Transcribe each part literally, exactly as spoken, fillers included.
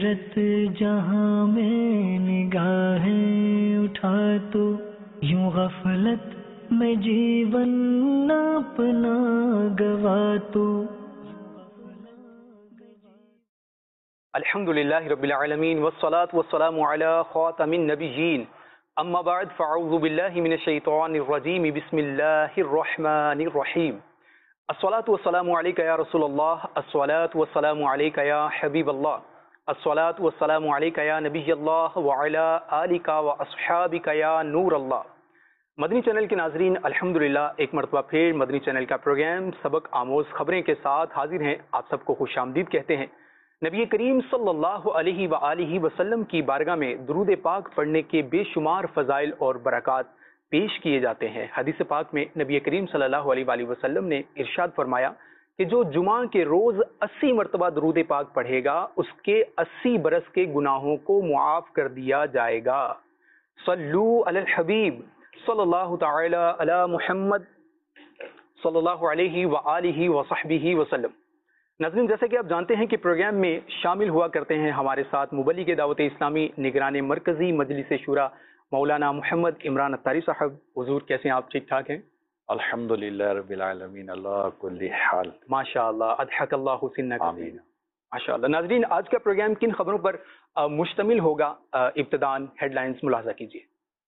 حیرت جہاں میں نگاہیں اٹھا تو یوں غفلت میں جیون اپنا گوا تو. الحمد للہ رب العالمین والصلاة والسلام علی خاتم النبیین اما بعد فاعوذ باللہ من الشیطان الرجیم بسم اللہ الرحمن الرحیم. الصلاة والسلام علیک یا رسول اللہ، الصلاة والسلام علیک یا حبیب اللہ، الصلاة والسلام علیک یا نبی اللہ وعلی آلک واصحابک یا نور اللہ. مدنی چینل کے ناظرین، الحمدللہ ایک مرتبہ پھر مدنی چینل کا پروگرام سبق آموز خبریں کے ساتھ حاضر ہیں. آپ سب کو خوش آمدید کہتے ہیں. نبی کریم صلی اللہ علیہ وآلہ وسلم کی بارگاہ میں درود پاک پڑھنے کے بے شمار فضائل اور برکات پیش کیے جاتے ہیں. حدیث پاک میں نبی کریم صلی اللہ علیہ وآلہ وسلم نے ارشاد فرمایا کہ جو جمعہ کے روز اسی مرتبہ درود پاک پڑھے گا اس کے اسی برس کے گناہوں کو معاف کر دیا جائے گا. صلو علی الحبیب صلی اللہ تعالی علی محمد صلی اللہ علیہ وآلہ وصحبہ وسلم. ناظرین، جیسا کہ آپ جانتے ہیں کہ پروگرام میں شامل ہوا کرتے ہیں ہمارے ساتھ مبلغ دعوت اسلامی نگران مرکزی مجلس شورا مولانا محمد عمران اتاری صاحب. حضور کیسے ہیں آپ؟ ٹھیک ٹھاک ہیں؟ الحمدللہ رب العالمین، اللہ کل حال. ماشاء اللہ، اضحک اللہ سنک. آمین. ماشاء اللہ. ناظرین، آج کا پروگرام کن خبروں پر مشتمل ہوگا؟ ابتداً ہیڈ لائنز ملاحظہ کیجیے.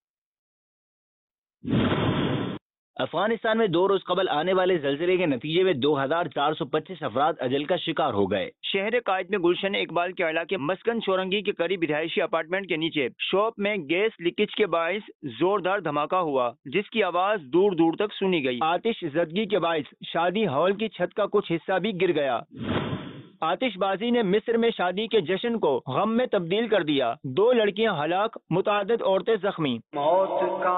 افغانستان میں دو روز قبل آنے والے زلزلے کے نتیجے میں دو ہزار چار سو پچیس افراد اجل کا شکار ہو گئے. شہر قائد میں گلشن اقبال کے علاقے مسکن چورنگی کے قریب رہائشی اپارٹمنٹ کے نیچے شاپ میں گیس لیکیج کے باعث زوردار دھماکہ ہوا جس کی آواز دور دور تک سنی گئی. آتش زدگی کے باعث شادی ہال کی چھت کا کچھ حصہ بھی گر گیا. آتش بازی نے مصر میں شادی کے جشن کو غم میں تبدیل کر دیا. دو لڑکیاں ہلاک، متعدد عورتیں زخمی. موت کا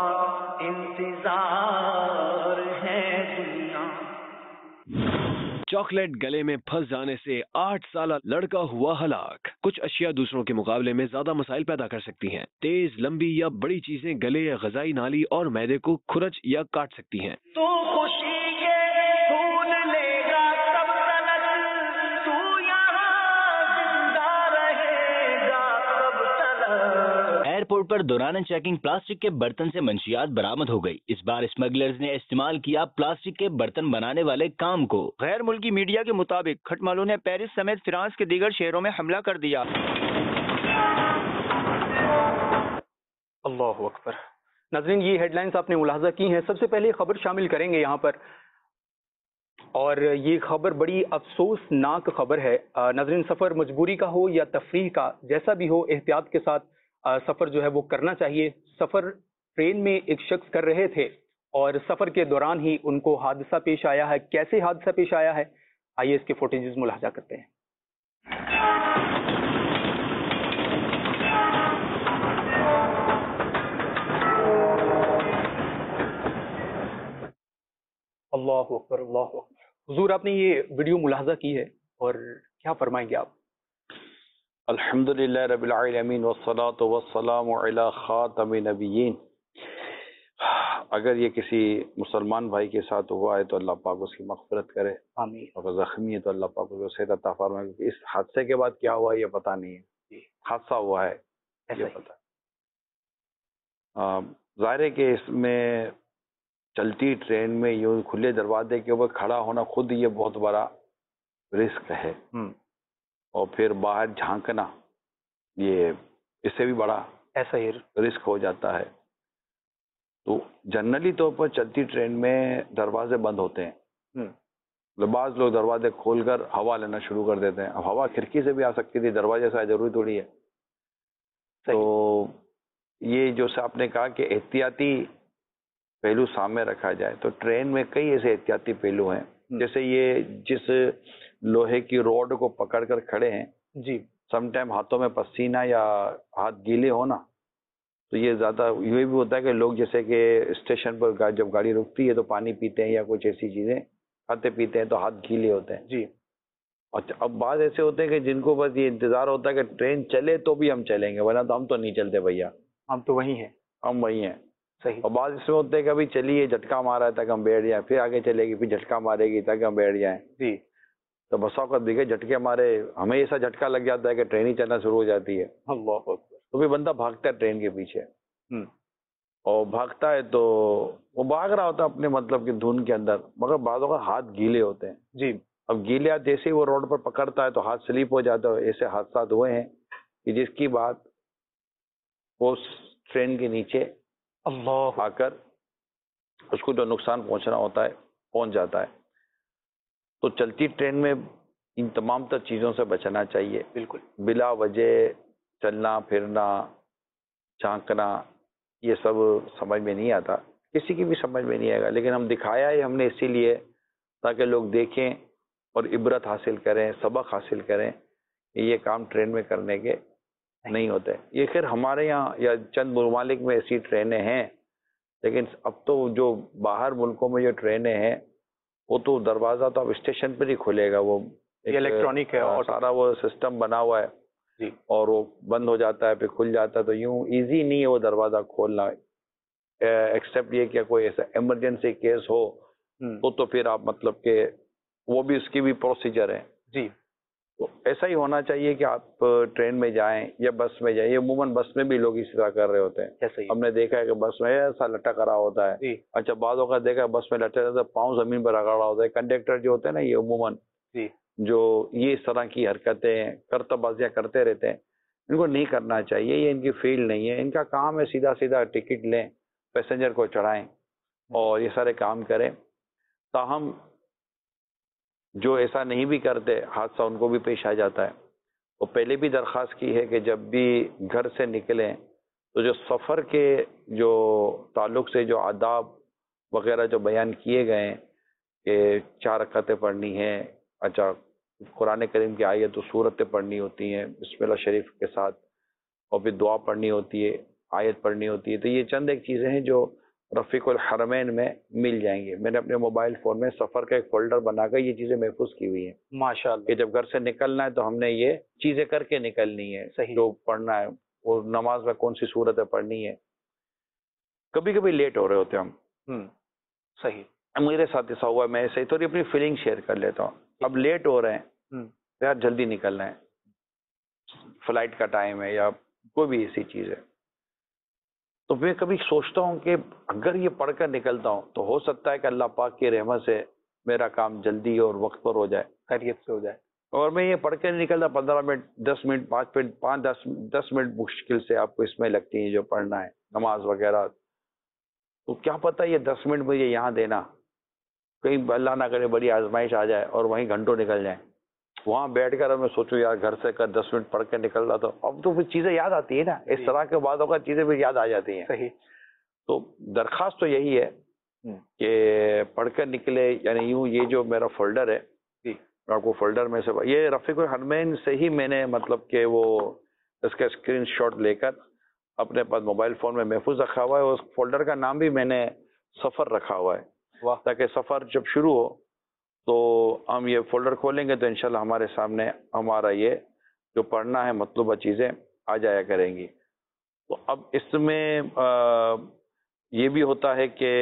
انتظار ہے دنیا. چاکلیٹ گلے میں پھنس جانے سے آٹھ سالہ لڑکا ہوا ہلاک. کچھ اشیاء دوسروں کے مقابلے میں زیادہ مسائل پیدا کر سکتی ہیں. تیز، لمبی یا بڑی چیزیں گلے یا غذائی نالی اور معدے کو کھرچ یا کاٹ سکتی ہیں. تو خوشی کے پھول لے گا تب تلک، تو یہاں زندہ رہے گا تب تلک. ایئرپورٹ پر دوران چیکنگ پلاسٹک کے برتن سے منشیات برآمد ہو گئی. اس بار اسمگلرز نے استعمال کیا پلاسٹک کے برتن بنانے والے کام کو. غیر ملکی میڈیا کے مطابق کھٹمالوں نے پیرس سمیت فرانس کے دیگر شہروں میں حملہ کر دیا. اللہ اکبر. ناظرین، یہ ہیڈ لائنز آپ نے ملاحظہ کی ہیں. سب سے پہلے خبر شامل کریں گے یہاں پر، اور یہ خبر بڑی افسوسناک خبر ہے. ناظرین، سفر مجبوری کا ہو یا تفریح کا، جیسا بھی ہو احتیاط کے ساتھ سفر جو ہے وہ کرنا چاہیے. سفر ٹرین میں ایک شخص کر رہے تھے اور سفر کے دوران ہی ان کو حادثہ پیش آیا ہے. کیسے حادثہ پیش آیا ہے، آئیے اس کے فوٹیجز ملاحظہ کرتے ہیں. اللہ اکبر، اللہ اکبر. حضور، آپ نے یہ ویڈیو ملاحظہ کی ہے اور کیا فرمائیں گے آپ؟ الحمدللہ رب العالمین والصلاة والسلام علی خاتم النبیین. اگر یہ کسی مسلمان بھائی کے ساتھ ہوا ہے تو اللہ پاک اس کی مغفرت کرے. آمین. اگر زخمی ہے تو اللہ پاک اس کو صحت عطا فرمائے. کیونکہ اس حادثے کے بعد کیا ہوا ہے یہ پتہ نہیں ہے. حادثہ ہوا ہے یہ پتہ. ظاہر ہے کہ اس میں چلتی ٹرین میں یوں کھلے دروازے کے اوپر کھڑا ہونا خود یہ بہت بڑا رسک ہے. اور پھر باہر جھانکنا یہ اس سے بھی بڑا ایسا ہی رسک ہو جاتا ہے. تو جنرلی طور پر چلتی ٹرین میں دروازے بند ہوتے ہیں. بعض لوگ دروازے کھول کر ہوا لینا شروع کر دیتے ہیں. اب ہوا کھڑکی سے بھی آ سکتی تھی، دروازے سے ضروری تھوڑی ہے. تو یہ جو آپ نے کہا کہ احتیاطی پہلو سامنے رکھا جائے تو ٹرین میں کئی ایسے احتیاطی پہلو ہیں. جیسے یہ جس لوہے کی روڈ کو پکڑ کر کھڑے ہیں جی، سم ٹائم ہاتھوں میں پسینہ یا ہاتھ گیلے ہونا، تو یہ زیادہ یہ بھی ہوتا ہے کہ لوگ جیسے کہ اسٹیشن پر جب گاڑی رکتی ہے تو پانی پیتے ہیں یا کچھ ایسی چیزیں کھاتے پیتے ہیں تو ہاتھ گیلے ہوتے ہیں. جی. اچھا، اب بعض ایسے ہوتے ہیں کہ جن کو بس یہ انتظار ہوتا ہے کہ ٹرین چلے تو بھی ہم چلیں گے، ورنہ تو ہم تو نہیں چلتے بھیا، ہم تو وہیں ہیں، ہم وہیں ہیں. صحیح. اور بعض اس میں ہوتے ہیں کہ ابھی چلیے جھٹکا مارا ہے تاکہ ہم بیٹھ جائیں، پھر آگے چلے گی، پھر جھٹکا مارے گی تاکہ ہم بیٹھ جائیں. جی. تو بسا اوقات دیکھے جھٹکے ہمارے ہمیں ایسا جھٹکا لگ جاتا ہے کہ ٹرین ہی چلنا شروع ہو جاتی ہے. اللہ اکبر. تو پھر بندہ بھاگتا ہے ٹرین کے پیچھے, ہوں. اور بھاگتا ہے تو وہ بھاگ رہا ہوتا ہے اپنے مطلب کی دھن کے اندر, مگر بعضوں کا ہاتھ گیلے ہوتے ہیں. جی. اب گیلے ہاتھ جیسے ہی وہ روڈ پر پکڑتا ہے تو ہاتھ سلیپ ہو جاتا ہے. ایسے حادثات ہوئے ہیں کہ جس کی بات اس ٹرین کے نیچے اللہ آ کر اس کو جو نقصان پہنچنا ہوتا ہے پہنچ جاتا ہے. تو چلتی ٹرین میں ان تمام تر چیزوں سے بچنا چاہیے. بالکل. بلا وجہ چلنا پھرنا جھانکنا یہ سب سمجھ میں نہیں آتا, کسی کی بھی سمجھ میں نہیں آئے گا, لیکن ہم دکھایا ہے ہم نے اسی لیے تاکہ لوگ دیکھیں اور عبرت حاصل کریں, سبق حاصل کریں کہ یہ کام ٹرین میں کرنے کے نہیں ہوتے. یہ خیر ہمارے یہاں یا چند ممالک میں ایسی ٹرینیں ہیں, لیکن اب تو جو باہر ملکوں میں جو ٹرینیں ہیں وہ تو دروازہ تو اب اسٹیشن پر ہی کھلے گا, وہ الیکٹرانک ہے اور سارا وہ سسٹم بنا ہوا ہے. جی. اور وہ بند ہو جاتا ہے پھر کھل جاتا ہے, تو یوں ایزی نہیں ہے وہ دروازہ کھولنا, ایکسیپٹ یہ کہ کوئی ایسا ایمرجنسی کیس ہو تو تو پھر آپ مطلب کہ وہ بھی اس کی بھی پروسیجر ہے. جی. تو ایسا ہی ہونا چاہیے کہ آپ ٹرین میں جائیں یا بس میں جائیں. یہ عموماً بس میں بھی لوگ اس طرح کر رہے ہوتے ہیں. ایسا ہی ہم نے دیکھا ہے کہ بس میں ایسا لٹک رہا ہوتا ہے. جی. اچھا بعضوں کا دیکھا بس میں لٹک رہا پاؤں زمین پر رگڑ رہا ہوتا ہے. کنڈکٹر جو ہوتے ہیں نا یہ عموماً جی جو یہ اس طرح کی حرکتیں کرتب بازیاں کرتے رہتے ہیں, ان کو نہیں کرنا چاہیے. یہ ان کی فیلڈ نہیں ہے. ان کا کام ہے سیدھا سیدھا ٹکٹ لیں, پیسنجر کو چڑھائیں اور یہ سارے کام کریں. تاہم جو ایسا نہیں بھی کرتے حادثہ ان کو بھی پیش آ جاتا ہے. وہ پہلے بھی درخواست کی ہے کہ جب بھی گھر سے نکلیں تو جو سفر کے جو تعلق سے جو آداب وغیرہ جو بیان کیے گئے ہیں کہ چار رکعتیں پڑھنی ہیں, اچھا قرآن کریم کی آیت و صورتیں پڑھنی ہوتی ہیں بسم اللہ شریف کے ساتھ, اور پھر دعا پڑھنی ہوتی ہے, آیت پڑھنی ہوتی ہے. تو یہ چند ایک چیزیں ہیں جو رفیق الحرمین میں مل جائیں گے. میں نے اپنے موبائل فون میں سفر کا ایک فولڈر بنا کر یہ چیزیں محفوظ کی ہوئی ہیں ماشاء اللہ. کہ جب گھر سے نکلنا ہے تو ہم نے یہ چیزیں کر کے نکلنی ہے. صحیح. جو پڑھنا ہے اور نماز میں کون سی صورتیں پڑھنی ہے. کبھی کبھی لیٹ ہو رہے ہوتے ہیں ہم. ہم صحیح. میرے ساتھ ایسا ہوا ہے, میں ایسے ہی تھوڑی اپنی فیلنگ شیئر کر لیتا ہوں. اب لیٹ ہو رہے ہیں تو یار جلدی نکلنا ہے, فلائٹ کا ٹائم ہے یا کوئی بھی ایسی چیز ہے, تو میں کبھی سوچتا ہوں کہ اگر یہ پڑھ کر نکلتا ہوں تو ہو سکتا ہے کہ اللہ پاک کی رحمت سے میرا کام جلدی اور وقت پر ہو جائے, خیریت سے ہو جائے. اور اور میں یہ پڑھ کے نکلتا پندرہ منٹ دس منٹ پانچ منٹ پانچ دس دس منٹ مشکل سے آپ کو اس میں لگتی ہیں جو پڑھنا ہے نماز وغیرہ. تو کیا پتہ یہ دس منٹ مجھے یہاں دینا, کہیں اللہ نہ کرے بڑی آزمائش آ جائے اور وہیں گھنٹوں نکل جائیں. وہاں بیٹھ کر میں سوچوں یار گھر سے کر دس منٹ پڑھ کے نکل رہا, تو اب تو پھر چیزیں یاد آتی ہیں نا, اس طرح کے بعدوں کا چیزیں بھی یاد آ جاتی ہیں. صحیح. تو درخواست تو یہی ہے کہ پڑھ کر نکلے, یعنی یوں یہ جو میرا فولڈر ہے آپ کو فولڈر میں سے یہ رفیق الحرمین سے ہی میں نے مطلب کہ وہ اس کا اسکرین شاٹ لے کر اپنے پاس موبائل فون میں محفوظ رکھا ہوا ہے. اس فولڈر کا نام بھی میں نے سفر رکھا ہوا ہے, تاکہ سفر جب شروع ہو تو ہم یہ فولڈر کھولیں گے تو انشاءاللہ ہمارے سامنے ہمارا یہ جو پڑھنا ہے مطلوبہ چیزیں آ جایا کریں گی. تو اب اس میں یہ بھی ہوتا ہے کہ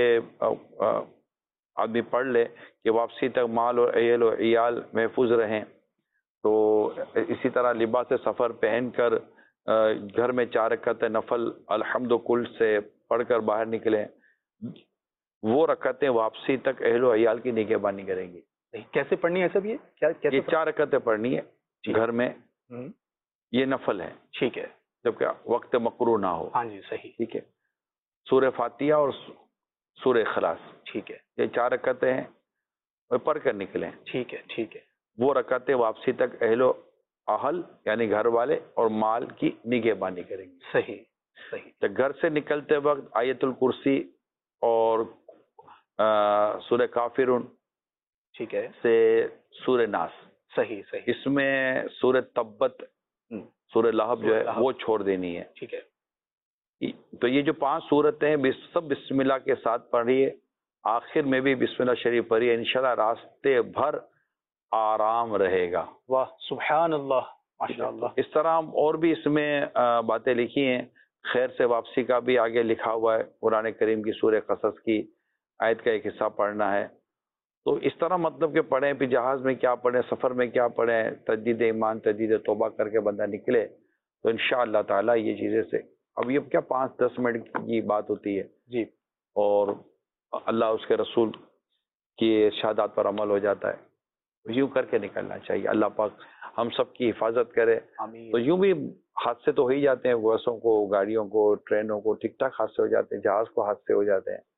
آدمی پڑھ لے کہ واپسی تک مال اور اہل و عیال محفوظ رہیں. تو اسی طرح لباس سفر پہن کر گھر میں چار رکعتیں نفل الحمد کل سے پڑھ کر باہر نکلیں. وہ رکعتیں واپسی تک اہل و عیال کی نگہبانی کریں گی. کیسے پڑھنی ہے سب یہ کیا کیسے یہ چار رکعتیں پڑھنی ہے گھر میں, یہ نفل ہے. ٹھیک ہے. جبکہ وقت مقروع نہ ہو. ہاں جی صحیح. ٹھیک ہے. سورہ فاتحہ اور سورہ اخلاص, ٹھیک ہے, یہ چار رکعتیں ہیں اور پڑھ کر نکلیں. ٹھیک ہے. ٹھیک ہے. وہ رکعتیں واپسی تک اہل و اہل یعنی گھر والے اور مال کی نگہبانی کریں گے. صحیح صحیح. تو گھر سے نکلتے وقت آیت الکرسی اور سورہ کافرون, ٹھیک ہے, سے سورہ ناس. صحیح صحیح. اس میں سورہ تبت سورہ لہب جو ہے وہ چھوڑ دینی ہے. ٹھیک ہے. تو یہ جو پانچ صورتیں ہیں سب بسم اللہ کے ساتھ پڑھیے, آخر میں بھی بسم اللہ شریف پڑھیے, انشاءاللہ راستے بھر آرام رہے گا. واہ سبحان اللہ ماشاء اللہ. اس طرح اور بھی اس میں باتیں لکھی ہیں. خیر سے واپسی کا بھی آگے لکھا ہوا ہے. قرآن کریم کی سورہ قصص کی آیت کا ایک حصہ پڑھنا ہے, تو اس طرح مطلب کہ پڑھیں، پھر جہاز میں کیا پڑھیں، سفر میں کیا پڑھیں، تجدید ایمان تجدید توبہ کر کے بندہ نکلے تو انشاءاللہ تعالیٰ یہ چیزیں سے، اب یہ کیا پانچ دس منٹ کی بات ہوتی ہے جی، اور اللہ اس کے رسول کی ارشادات پر عمل ہو جاتا ہے، یوں کر کے نکلنا چاہیے. اللہ پاک ہم سب کی حفاظت کرے. آمین. تو یوں بھی حادثے تو ہو ہی جاتے ہیں، بسوں کو، گاڑیوں کو، ٹرینوں کو، ٹھیک ٹھاک حادثے ہو جاتے ہیں، جہاز کو حادثے ہو جاتے ہیں.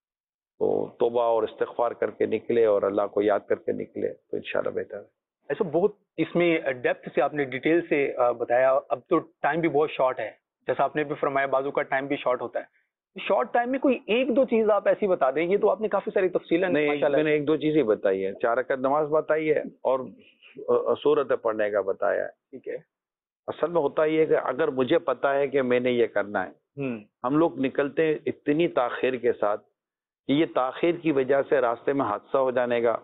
تو توبہ اور استغفار کر کے نکلے اور اللہ کو یاد کر کے نکلے تو انشاءاللہ بہتر ہے. ایسا بہت اس میں ڈیپتھ سے آپ نے ڈیٹیل سے آ، بتایا. اب تو ٹائم بھی بہت شارٹ ہے، جیسا آپ نے بھی فرمایا بازو کا ٹائم بھی شارٹ ہوتا ہے. شارٹ ٹائم میں کوئی ایک دو چیز آپ ایسی بتا دیں. یہ تو آپ نے کافی ساری تفصیلیں نہیں، ماشاءاللہ میں نے ایک دو چیزیں بتائی ہے، چار رکعت نماز بتائی ہے اور سورت پڑھنے کا بتایا ہے. ٹھیک ہے. اصل میں ہوتا یہ ہے کہ اگر مجھے پتا ہے کہ میں نے یہ کرنا ہے، ہوں ہم لوگ نکلتے ہیں اتنی تاخیر کے ساتھ کہ یہ تاخیر کی وجہ سے راستے میں حادثہ ہو جانے کا.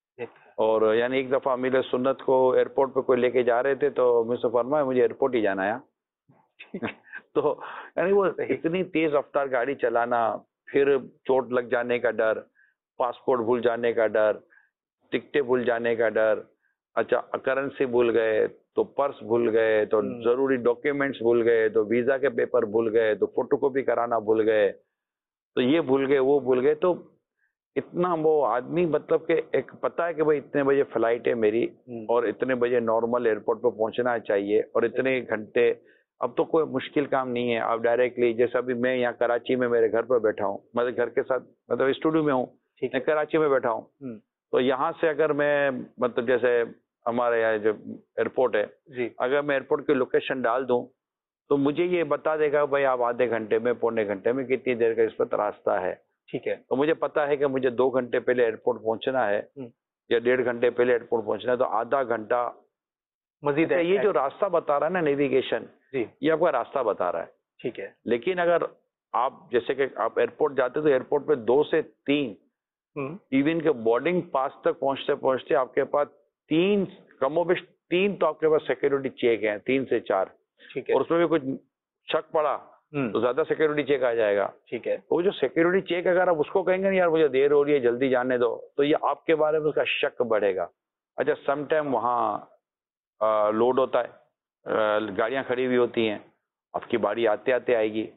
اور یعنی ایک دفعہ امیر سنت کو ایئرپورٹ پہ کوئی لے کے جا رہے تھے تو مجھ سے فرمایا مجھے ایئرپورٹ ہی جانا ہے. تو یعنی وہ اتنی تیز رفتار گاڑی چلانا، پھر چوٹ لگ جانے کا ڈر، پاسپورٹ بھول جانے کا ڈر، ٹکٹیں بھول جانے کا ڈر، اچھا کرنسی بھول گئے تو پرس بھول گئے تو ضروری ڈاکیومنٹس بھول گئے تو ویزا کے پیپر بھول گئے تو فوٹو کاپی کرانا بھول گئے تو یہ بھول گئے وہ بھول گئے. تو اتنا وہ آدمی مطلب کہ ایک پتہ ہے کہ بھائی اتنے بجے فلائٹ ہے میری اور اتنے بجے نارمل ایئرپورٹ پہ پہنچنا چاہیے اور اتنے گھنٹے. اب تو کوئی مشکل کام نہیں ہے، آپ ڈائریکٹلی جیسے ابھی میں یہاں کراچی میں میرے گھر پہ بیٹھا ہوں، میں گھر کے ساتھ مطلب اسٹوڈیو میں ہوں، میں کراچی میں بیٹھا ہوں. تو یہاں سے اگر میں مطلب جیسے ہمارے یہاں جو ایئرپورٹ ہے، جی اگر میں ایئرپورٹ کی لوکیشن ڈال دوں تو مجھے یہ بتا دے گا بھائی آپ آدھے گھنٹے میں، پونے گھنٹے میں کتنی دیر کا اس پر راستہ ہے. ٹھیک ہے. تو مجھے پتا ہے کہ مجھے دو گھنٹے پہلے ایئرپورٹ پہنچنا ہے یا ڈیڑھ گھنٹے پہلے ایئرپورٹ پہنچنا ہے تو آدھا گھنٹہ مزید ہے. یہ جو راستہ بتا رہا ہے نا نیویگیشن، جی یہ آپ کا راستہ بتا رہا ہے. ٹھیک ہے. لیکن اگر آپ جیسے کہ آپ ایئرپورٹ جاتے تو ایئرپورٹ پہ دو سے تین ایون کے بورڈنگ پاس تک پہنچتے پہنچتے آپ کے پاس تین کم و بیش تین تو آپ کے پاس سیکورٹی چیک ہیں، تین سے چار. ٹھیک ہے. اور اس میں بھی کچھ شک پڑا تو زیادہ سیکورٹی چیک آ جائے گا. ٹھیک ہے. وہ جو سیکورٹی چیک اگر آپ اس کو کہیں گے یار مجھے دیر ہو رہی ہے جلدی جانے دو تو یہ آپ کے بارے میں اس کا شک بڑھے گا. اچھا سم ٹائم وہاں لوڈ ہوتا ہے، گاڑیاں کھڑی ہوئی ہوتی ہیں، آپ کی باری آتے آتے آئے گی.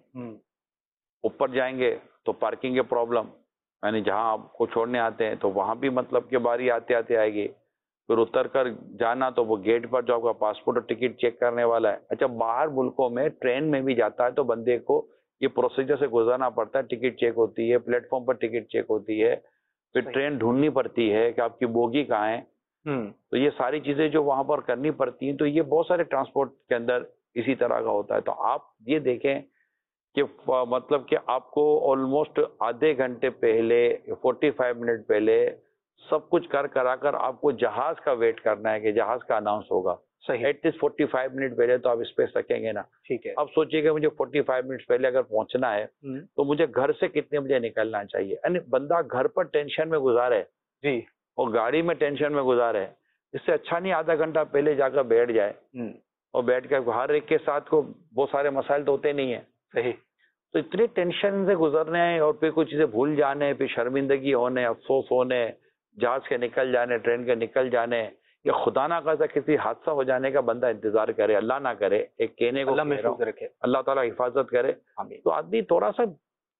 اوپر جائیں گے تو پارکنگ کے پرابلم، یعنی جہاں آپ کو چھوڑنے آتے ہیں تو وہاں بھی مطلب کہ باری آتے آتے آئے گی. پھر اتر کر جانا تو وہ گیٹ پر جو آپ کا پاسپورٹ اور ٹکٹ چیک کرنے والا ہے. اچھا باہر ملکوں میں ٹرین میں بھی جاتا ہے تو بندے کو یہ پروسیجر سے گزرنا پڑتا ہے، ٹکٹ چیک ہوتی ہے، پلیٹ فارم پر ٹکٹ چیک ہوتی ہے، پھر ٹرین ڈھونڈنی پڑتی ہے کہ آپ کی بوگی کہاں ہے. تو یہ ساری چیزیں جو وہاں پر کرنی پڑتی ہیں تو یہ بہت سارے ٹرانسپورٹ کے اندر اسی طرح کا ہوتا ہے. تو آپ یہ دیکھیں کہ مطلب کہ آپ کو آلموسٹ آدھے گھنٹے پہلے، فورٹی فائیو منٹ پہلے سب کچھ کر کرا کر آپ کو جہاز کا ویٹ کرنا ہے کہ جہاز کا اناؤنس ہوگا. صحیح. At least forty five minute پہلے تو آپ اسپیس رکھیں گے نا. ٹھیک ہے. اب سوچیے کہ مجھے فورٹی فائیو منٹ پہلے اگر پہنچنا ہے تو مجھے گھر سے کتنے بجے نکلنا چاہیے. یعنی بندہ گھر پر ٹینشن میں گزارے جی اور گاڑی میں ٹینشن میں گزارے، اس سے اچھا نہیں آدھا گھنٹہ پہلے جا کر بیٹھ جائے اور بیٹھ کر ہر ایک کے ساتھ کو بہت سارے مسائل تو ہوتے نہیں ہیں. صحیح. تو اتنے ٹینشن سے گزرنے ہیں اور پھر کچھ چیزیں بھول جانے، پھر شرمندگی ہونے، افسوس ہونے، جہاز کے نکل جانے، ٹرین کے نکل جانے، یا خدا نہ خاصا کسی حادثہ ہو جانے کا بندہ انتظار کرے. اللہ نہ کرے، ایک کہنے کو اللہ کہہ رہا ہوں، محفوظ رکھے. اللہ تعالیٰ حفاظت کرے. آمین. تو آدمی تھوڑا سا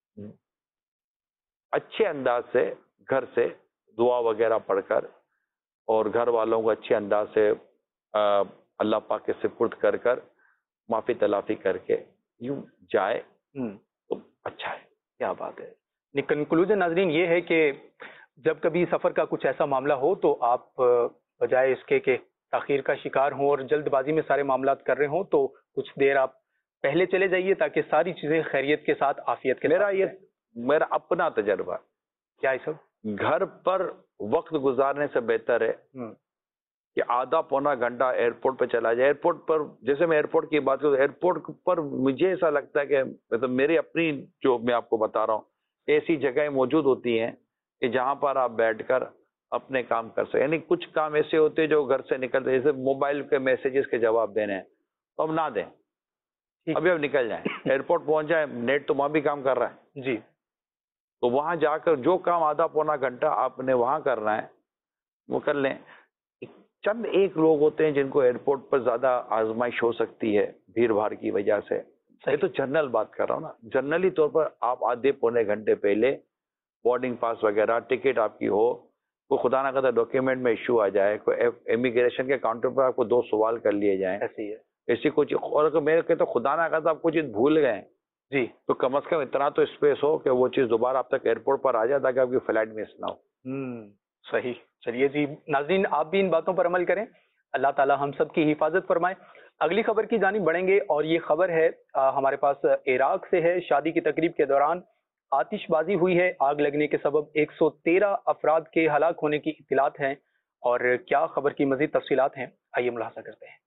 اچھے انداز سے گھر سے دعا وغیرہ پڑھ کر اور گھر والوں کو اچھے انداز سے اللہ پاک کے سپرد کر کر معافی تلافی کر کے یوں جائے تو اچھا ہے. کیا بات ہے. کنکلوژن ناظرین یہ ہے کہ جب کبھی سفر کا کچھ ایسا معاملہ ہو تو آپ بجائے اس کے کہ تاخیر کا شکار ہوں اور جلد بازی میں سارے معاملات کر رہے ہوں تو کچھ دیر آپ پہلے چلے جائیے تاکہ ساری چیزیں خیریت کے ساتھ، عافیت کے. میرا یہ میرا اپنا تجربہ کیا ہے سب، گھر پر وقت گزارنے سے بہتر ہے کہ آدھا پونا گھنٹہ ایئرپورٹ پہ چلا جائے. ایئرپورٹ پر جیسے میں ایئرپورٹ کی بات کروں، ایئرپورٹ پر مجھے ایسا لگتا ہے کہ مطلب میری اپنی جو میں آپ کو بتا رہا ہوں ایسی جگہیں موجود ہوتی ہیں کہ جہاں پر آپ بیٹھ کر اپنے کام کر سکیں. یعنی کچھ کام ایسے ہوتے ہیں جو گھر سے نکلتے، جیسے موبائل کے میسیجز کے جواب دینے ہیں تو ہم نہ دیں، ابھی اب نکل جائیں، ایئرپورٹ پہنچ جائیں، نیٹ تو وہاں بھی کام کر رہا ہے. جی. تو وہاں جا کر جو کام آدھا پونا گھنٹہ آپ نے وہاں کرنا ہے وہ کر لیں. چند ایک لوگ ہوتے ہیں جن کو ایئرپورٹ پر زیادہ آزمائش ہو سکتی ہے بھیڑ بھاڑ کی وجہ سے. یہ تو جنرل بات کر رہا ہوں نا. جنرلی طور پر آپ آدھے پونے گھنٹے پہلے بورڈنگ پاس وغیرہ ٹکٹ آپ کی ہو, کوئی خدا نہ خدا ڈاکیومنٹ میں ایشو آ جائے, کوئی امیگریشن کے کاؤنٹر پر آپ کو دو سوال کر لیے جائیں, ایسی ہے ایسی کوئی چیز, اور اگر میرے کہتے خدا نہ خدا آپ کوئی چیز بھول گئے جی تو کم از کم اتنا تو اسپیس ہو کہ وہ چیز دوبارہ آپ تک ایئرپورٹ پر آ جائے تاکہ آپ کی فلائٹ مس نہ ہو. ہوں صحیح. چلیے جی ناظرین, آپ بھی ان باتوں پر عمل کریں, اللہ تعالی ہم سب کی حفاظت فرمائے. اگلی خبر کی جانب بڑھیں گے اور یہ خبر ہے آ, ہمارے پاس عراق سے ہے. شادی کی تقریب کے دوران آتش بازی ہوئی ہے, آگ لگنے کے سبب ایک سو تیرہ افراد کے ہلاک ہونے کی اطلاعات ہیں, اور کیا خبر کی مزید تفصیلات ہیں آئیے ملاحظہ کرتے ہیں.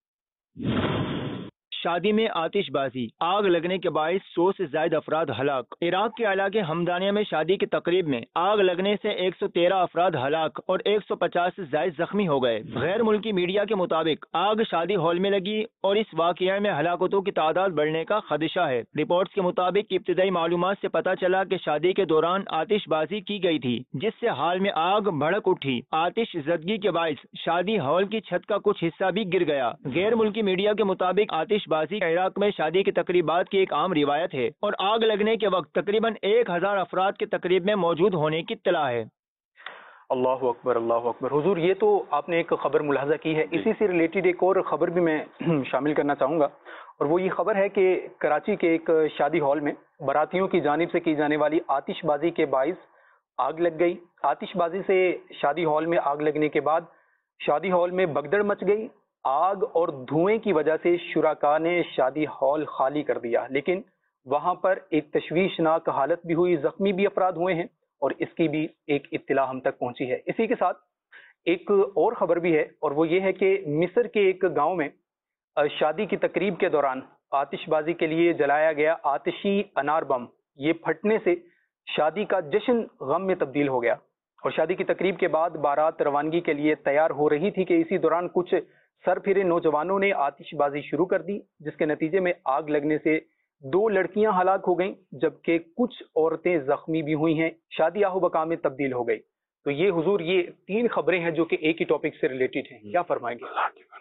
شادی میں آتش بازی, آگ لگنے کے باعث سو سے زائد افراد ہلاک. عراق کے علاقے ہمدانیہ میں شادی کی تقریب میں آگ لگنے سے ایک سو تیرہ افراد ہلاک اور ایک سو پچاس سے زائد زخمی ہو گئے. غیر ملکی میڈیا کے مطابق آگ شادی ہال میں لگی اور اس واقعے میں ہلاکتوں کی تعداد بڑھنے کا خدشہ ہے. رپورٹس کے مطابق ابتدائی معلومات سے پتہ چلا کہ شادی کے دوران آتش بازی کی گئی تھی جس سے ہال میں آگ بھڑک اٹھی. آتش زدگی کے باعث شادی ہال کی چھت کا کچھ حصہ بھی گر گیا. غیر ملکی میڈیا کے مطابق آتش بازی عراق میں شادی کی تقریبات کی ایک عام روایت ہے اور آگ لگنے کے وقت تقریباً ایک ہزار افراد کی تقریب میں موجود ہونے کی اطلاع ہے. اللہ اکبر اللہ اکبر. حضور یہ تو آپ نے ایک خبر ملاحظہ کی ہے, اسی سے ریلیٹڈ ایک اور خبر بھی میں شامل کرنا چاہوں گا, اور وہ یہ خبر ہے کہ کراچی کے ایک شادی ہال میں باراتیوں کی جانب سے کی جانے والی آتش بازی کے باعث آگ لگ گئی. آتش بازی سے شادی ہال میں آگ لگنے کے بعد شادی ہال میں بگدڑ مچ گئی. آگ اور دھوئیں کی وجہ سے شرکاء نے شادی ہال خالی کر دیا, لیکن وہاں پر ایک تشویشناک حالت بھی ہوئی, زخمی بھی افراد ہوئے ہیں, اور اس کی بھی ایک اطلاع ہم تک پہنچی ہے. اسی کے ساتھ ایک اور خبر بھی ہے, اور وہ یہ ہے کہ مصر کے ایک گاؤں میں شادی کی تقریب کے دوران آتش بازی کے لیے جلایا گیا آتشی انار بم, یہ پھٹنے سے شادی کا جشن غم میں تبدیل ہو گیا. اور شادی کی تقریب کے بعد بارات روانگی کے لیے تیار ہو رہی تھی کہ اسی دوران کچھ سر پھرے نوجوانوں نے آتش بازی شروع کر دی, جس کے نتیجے میں آگ لگنے سے دو لڑکیاں ہلاک ہو گئیں جبکہ کچھ عورتیں زخمی بھی ہوئی ہیں. شادی آہو بکا میں تبدیل ہو گئی. تو یہ حضور یہ تین خبریں ہیں جو کہ ایک ہی ٹاپک سے ریلیٹڈ ہیں, کیا فرمائیں گے؟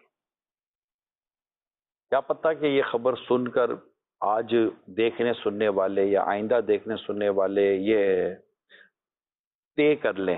کیا پتہ کہ یہ خبر سن کر آج دیکھنے سننے والے یا آئندہ دیکھنے سننے والے یہ طے کر لیں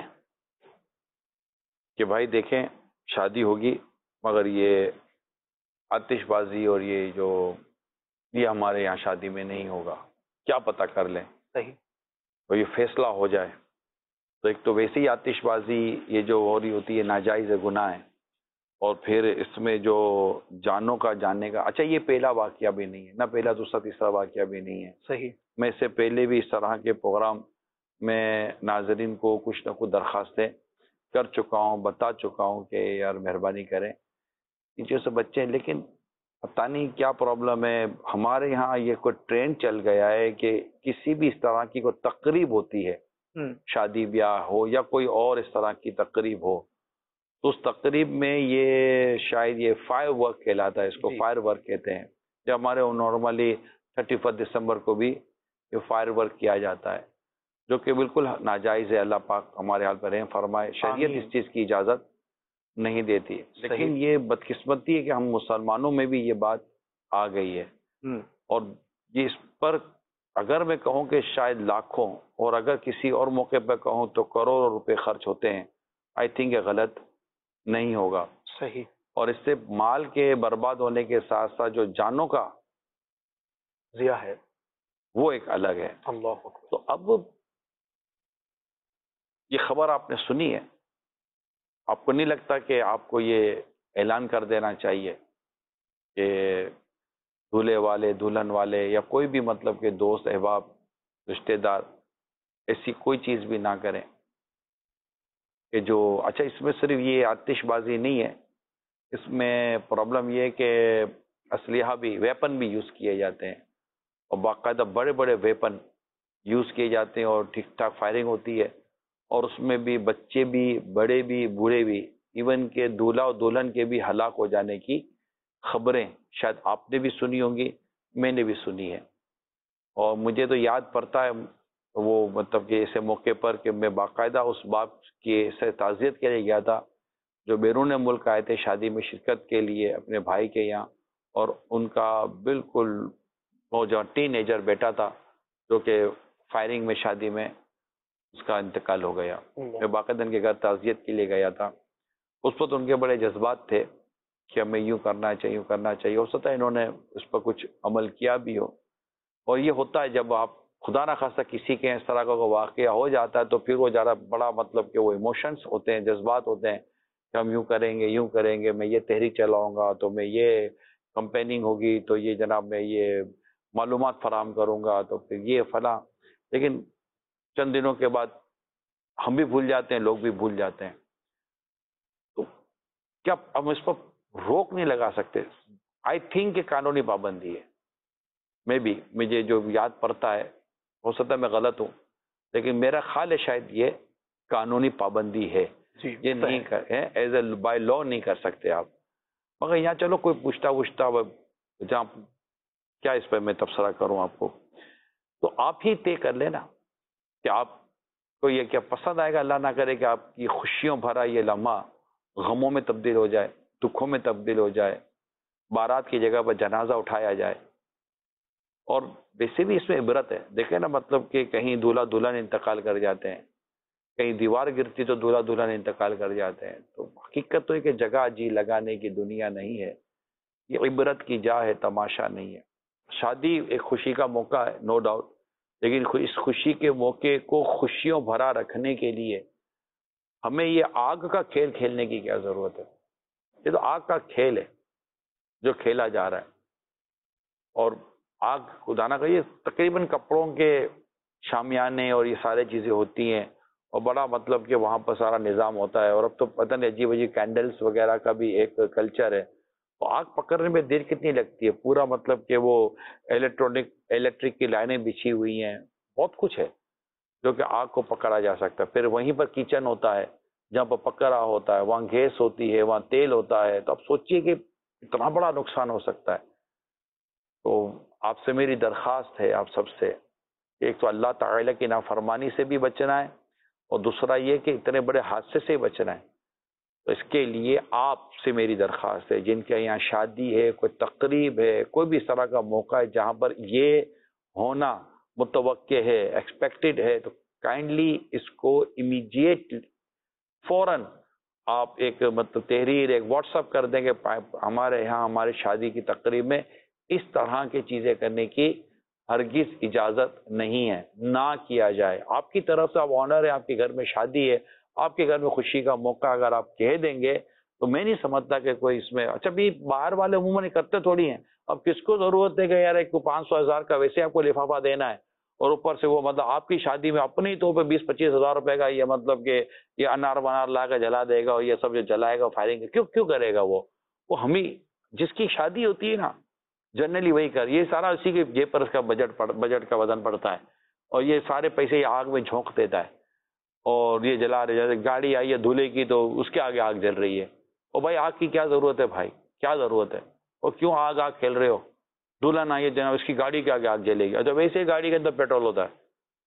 کہ بھائی دیکھیں شادی ہوگی مگر یہ آتش بازی اور یہ جو یہ ہمارے یہاں شادی میں نہیں ہوگا. کیا پتہ کر لیں صحیح, اور یہ فیصلہ ہو جائے. تو ایک تو ویسے ہی آتش بازی یہ جو ہو رہی ہوتی ہے ناجائز گناہ ہے, اور پھر اس میں جو جانوں کا جاننے کا, اچھا یہ پہلا واقعہ بھی نہیں ہے, نہ پہلا دوسرا تیسرا واقعہ بھی نہیں ہے. صحیح. میں اس سے پہلے بھی اس طرح کے پروگرام میں ناظرین کو کچھ نہ کچھ درخواستیں کر چکا ہوں, بتا چکا ہوں کہ یار مہربانی کریں ان چیزوں سے بچیں. لیکن پتہ نہیں کیا پرابلم ہے, ہمارے ہاں یہ کوئی ٹرینڈ چل گیا ہے کہ کسی بھی اس طرح کی کوئی تقریب ہوتی ہے, شادی بیاہ ہو یا کوئی اور اس طرح کی تقریب ہو, تو اس تقریب میں یہ شاید یہ فائر ورک کہلاتا ہے, اس کو فائر ورک کہتے ہیں. جو ہمارے نارملی تھرٹی فسٹ دسمبر کو بھی یہ فائر ورک کیا جاتا ہے, جو کہ بالکل ناجائز ہے. اللہ پاک ہمارے حال پر رحم فرمائے. شریعت اس چیز کی اجازت نہیں دیتی. لیکن یہ بدقسمتی ہے کہ ہم مسلمانوں میں بھی یہ بات آ گئی ہے, اور یہ اس پر اگر میں کہوں کہ شاید لاکھوں, اور اگر کسی اور موقع پہ کہوں تو کروڑوں روپے خرچ ہوتے ہیں, آئی تھنک یہ غلط نہیں ہوگا. صحیح. اور اس سے مال کے برباد ہونے کے ساتھ ساتھ جو جانوں کا ضیاع ہے وہ ایک الگ ہے. اللہ اکبر. تو اب یہ خبر آپ نے سنی ہے, آپ کو نہیں لگتا کہ آپ کو یہ اعلان کر دینا چاہیے کہ دولہے والے دلہن والے یا کوئی بھی مطلب کہ دوست احباب رشتہ دار ایسی کوئی چیز بھی نہ کریں کہ جو, اچھا اس میں صرف یہ آتش بازی نہیں ہے, اس میں پرابلم یہ ہے کہ اسلحہ بھی, ویپن بھی یوز کیے جاتے ہیں, اور باقاعدہ بڑے بڑے ویپن یوز کیے جاتے ہیں, اور ٹھیک ٹھاک فائرنگ ہوتی ہے, اور اس میں بھی بچے بھی, بڑے بھی, بوڑھے بھی, ایون کہ دولہا اور دلہن کے بھی ہلاک ہو جانے کی خبریں شاید آپ نے بھی سنی ہوں گی, میں نے بھی سنی ہے. اور مجھے تو یاد پڑتا ہے وہ مطلب کہ ایسے موقع پر کہ میں باقاعدہ اس باپ کی سے تعزیت کے لیے گیا تھا جو بیرون ملک آئے تھے شادی میں شرکت کے لیے اپنے بھائی کے یہاں، اور ان کا بالکل نوجوان ٹین ایجر بیٹا تھا جو کہ فائرنگ میں شادی میں اس کا انتقال ہو گیا۔ میں باقاعدہ ان کے گھر تعزیت کے لیے گیا تھا۔ اس وقت ان کے بڑے جذبات تھے کہ ہمیں یوں کرنا چاہیے یوں کرنا چاہیے، ہو سکتا ہے انہوں نے اس پر کچھ عمل کیا بھی ہو، اور یہ ہوتا ہے جب آپ خدا نہ خواستہ کسی کے اس طرح کا کوئی واقعہ ہو جاتا ہے تو پھر وہ زیادہ بڑا مطلب کہ وہ ایموشنس ہوتے ہیں، جذبات ہوتے ہیں کہ ہم یوں کریں گے یوں کریں گے، میں یہ تحریک چلاؤں گا تو میں یہ کمپیننگ ہوگی تو یہ جناب میں یہ معلومات فراہم کروں گا تو پھر یہ فلاں، لیکن چند دنوں کے بعد ہم بھی بھول جاتے ہیں، لوگ بھی بھول جاتے ہیں۔ تو کیا ہم اس پر روک نہیں لگا سکتے؟ آئی تھنک کہ قانونی پابندی ہے، میں بھی مجھے جو یاد پڑتا ہے، ہو سکتا ہے میں غلط ہوں، لیکن میرا خیال ہے شاید یہ قانونی پابندی ہے، یہ نہیں کر ایز اے بائی لا نہیں کر سکتے آپ، مگر یہاں چلو کوئی پوچھتا پوچھتا جہاں کیا اس پہ میں تبصرہ کروں آپ کو، تو آپ ہی طے کر لینا کہ آپ کو یہ کیا پسند آئے گا، اللہ نہ کرے کہ آپ کی خوشیوں بھرا یہ لمحہ غموں میں تبدیل ہو جائے، دکھوں میں تبدیل ہو جائے، بارات کی جگہ پر جنازہ اٹھایا جائے۔ اور ویسے بھی اس میں عبرت ہے، دیکھیں نا، مطلب کہ کہیں دولہا دلہن انتقال کر جاتے ہیں، کہیں دیوار گرتی تو دولہا دلہن انتقال کر جاتے ہیں، تو حقیقت تو ہے کہ جگہ جی لگانے کی دنیا نہیں ہے، یہ عبرت کی جا ہے، تماشا نہیں ہے۔ شادی ایک خوشی کا موقع ہے، نو ڈاؤٹ، لیکن اس خوشی کے موقع کو خوشیوں بھرا رکھنے کے لیے ہمیں یہ آگ کا کھیل کھیلنے کی کیا ضرورت ہے؟ یہ تو آگ کا کھیل ہے جو کھیلا جا رہا ہے، اور آگ خدا نہ کہیے تقریباً کپڑوں کے شامیانے اور یہ سارے چیزیں ہوتی ہیں، اور بڑا مطلب کہ وہاں پر سارا نظام ہوتا ہے، اور اب تو پتہ نہیں عجیب عجیب کینڈلز وغیرہ کا بھی ایک کلچر ہے، تو آگ پکڑنے میں دیر کتنی لگتی ہے، پورا مطلب کہ وہ الیکٹرانک الیکٹرک کی لائنیں بچھی ہوئی ہیں، بہت کچھ ہے جو کہ آگ کو پکڑا جا سکتا ہے۔ پھر وہیں پر کچن ہوتا ہے جہاں پر پکڑ رہا ہوتا ہے، وہاں گیس ہوتی ہے، وہاں تیل ہوتا ہے، تو آپ سوچئے کہ اتنا بڑا نقصان ہو سکتا ہے۔ تو آپ سے میری درخواست ہے آپ سب سے، ایک تو اللہ تعالیٰ کی نافرمانی سے بھی بچنا ہے، اور دوسرا یہ کہ اتنے بڑے حادثے سے بچنا ہے۔ تو اس کے لیے آپ سے میری درخواست ہے، جن کے یہاں شادی ہے، کوئی تقریب ہے، کوئی بھی اس طرح کا موقع ہے جہاں پر یہ ہونا متوقع ہے، ایکسپیکٹڈ ہے، تو کائنڈلی اس کو امیڈیٹ فوراً آپ ایک مطلب تحریر ایک واٹس اپ کر دیں کہ ہمارے یہاں ہماری شادی کی تقریب میں اس طرح کی چیزیں کرنے کی ہرگز اجازت نہیں ہے، نہ کیا جائے۔ آپ کی طرف سے آپ آنر ہے، آپ کے گھر میں شادی ہے، آپ کے گھر میں خوشی کا موقع اگر آپ کہہ دیں گے تو میں نہیں سمجھتا کہ کوئی اس میں، اچھا بھی باہر والے عموماً کرتے تھوڑی ہیں، اب کس کو ضرورت ہے کہ یار ایک کو پانچ سو ہزار کا ویسے آپ کو لفافہ دینا ہے، اور اوپر سے وہ مطلب آپ کی شادی میں اپنے طور پہ بیس پچیس ہزار روپے کا یہ مطلب کہ یہ انار ونار لا کے جلا دے گا، اور یہ سب جو جلائے گا فائرنگ کیوں کیوں کرے گا؟ وہ وہ ہمیں جس کی شادی ہوتی ہے نا جنرلی وہی کر، یہ سارا اسی کے جیب پر اس کا بجٹ پڑ بجٹ کا وزن پڑتا ہے، اور یہ سارے پیسے یہ آگ میں جھونک دیتا ہے، اور یہ جلا رہے جیسے گاڑی آئی ہے دھولے کی تو اس کے آگے آگ جل رہی ہے، اور بھائی آگ کی کیا ضرورت ہے؟ بھائی کیا ضرورت ہے؟ اور کیوں آگ آگ کھیل رہے ہو؟ دلہن آئی ہے جناب، اس کی گاڑی کے آگے آگ جلے گی، اچھا ویسے ہی گاڑی کے اندر پیٹرول ہوتا ہے۔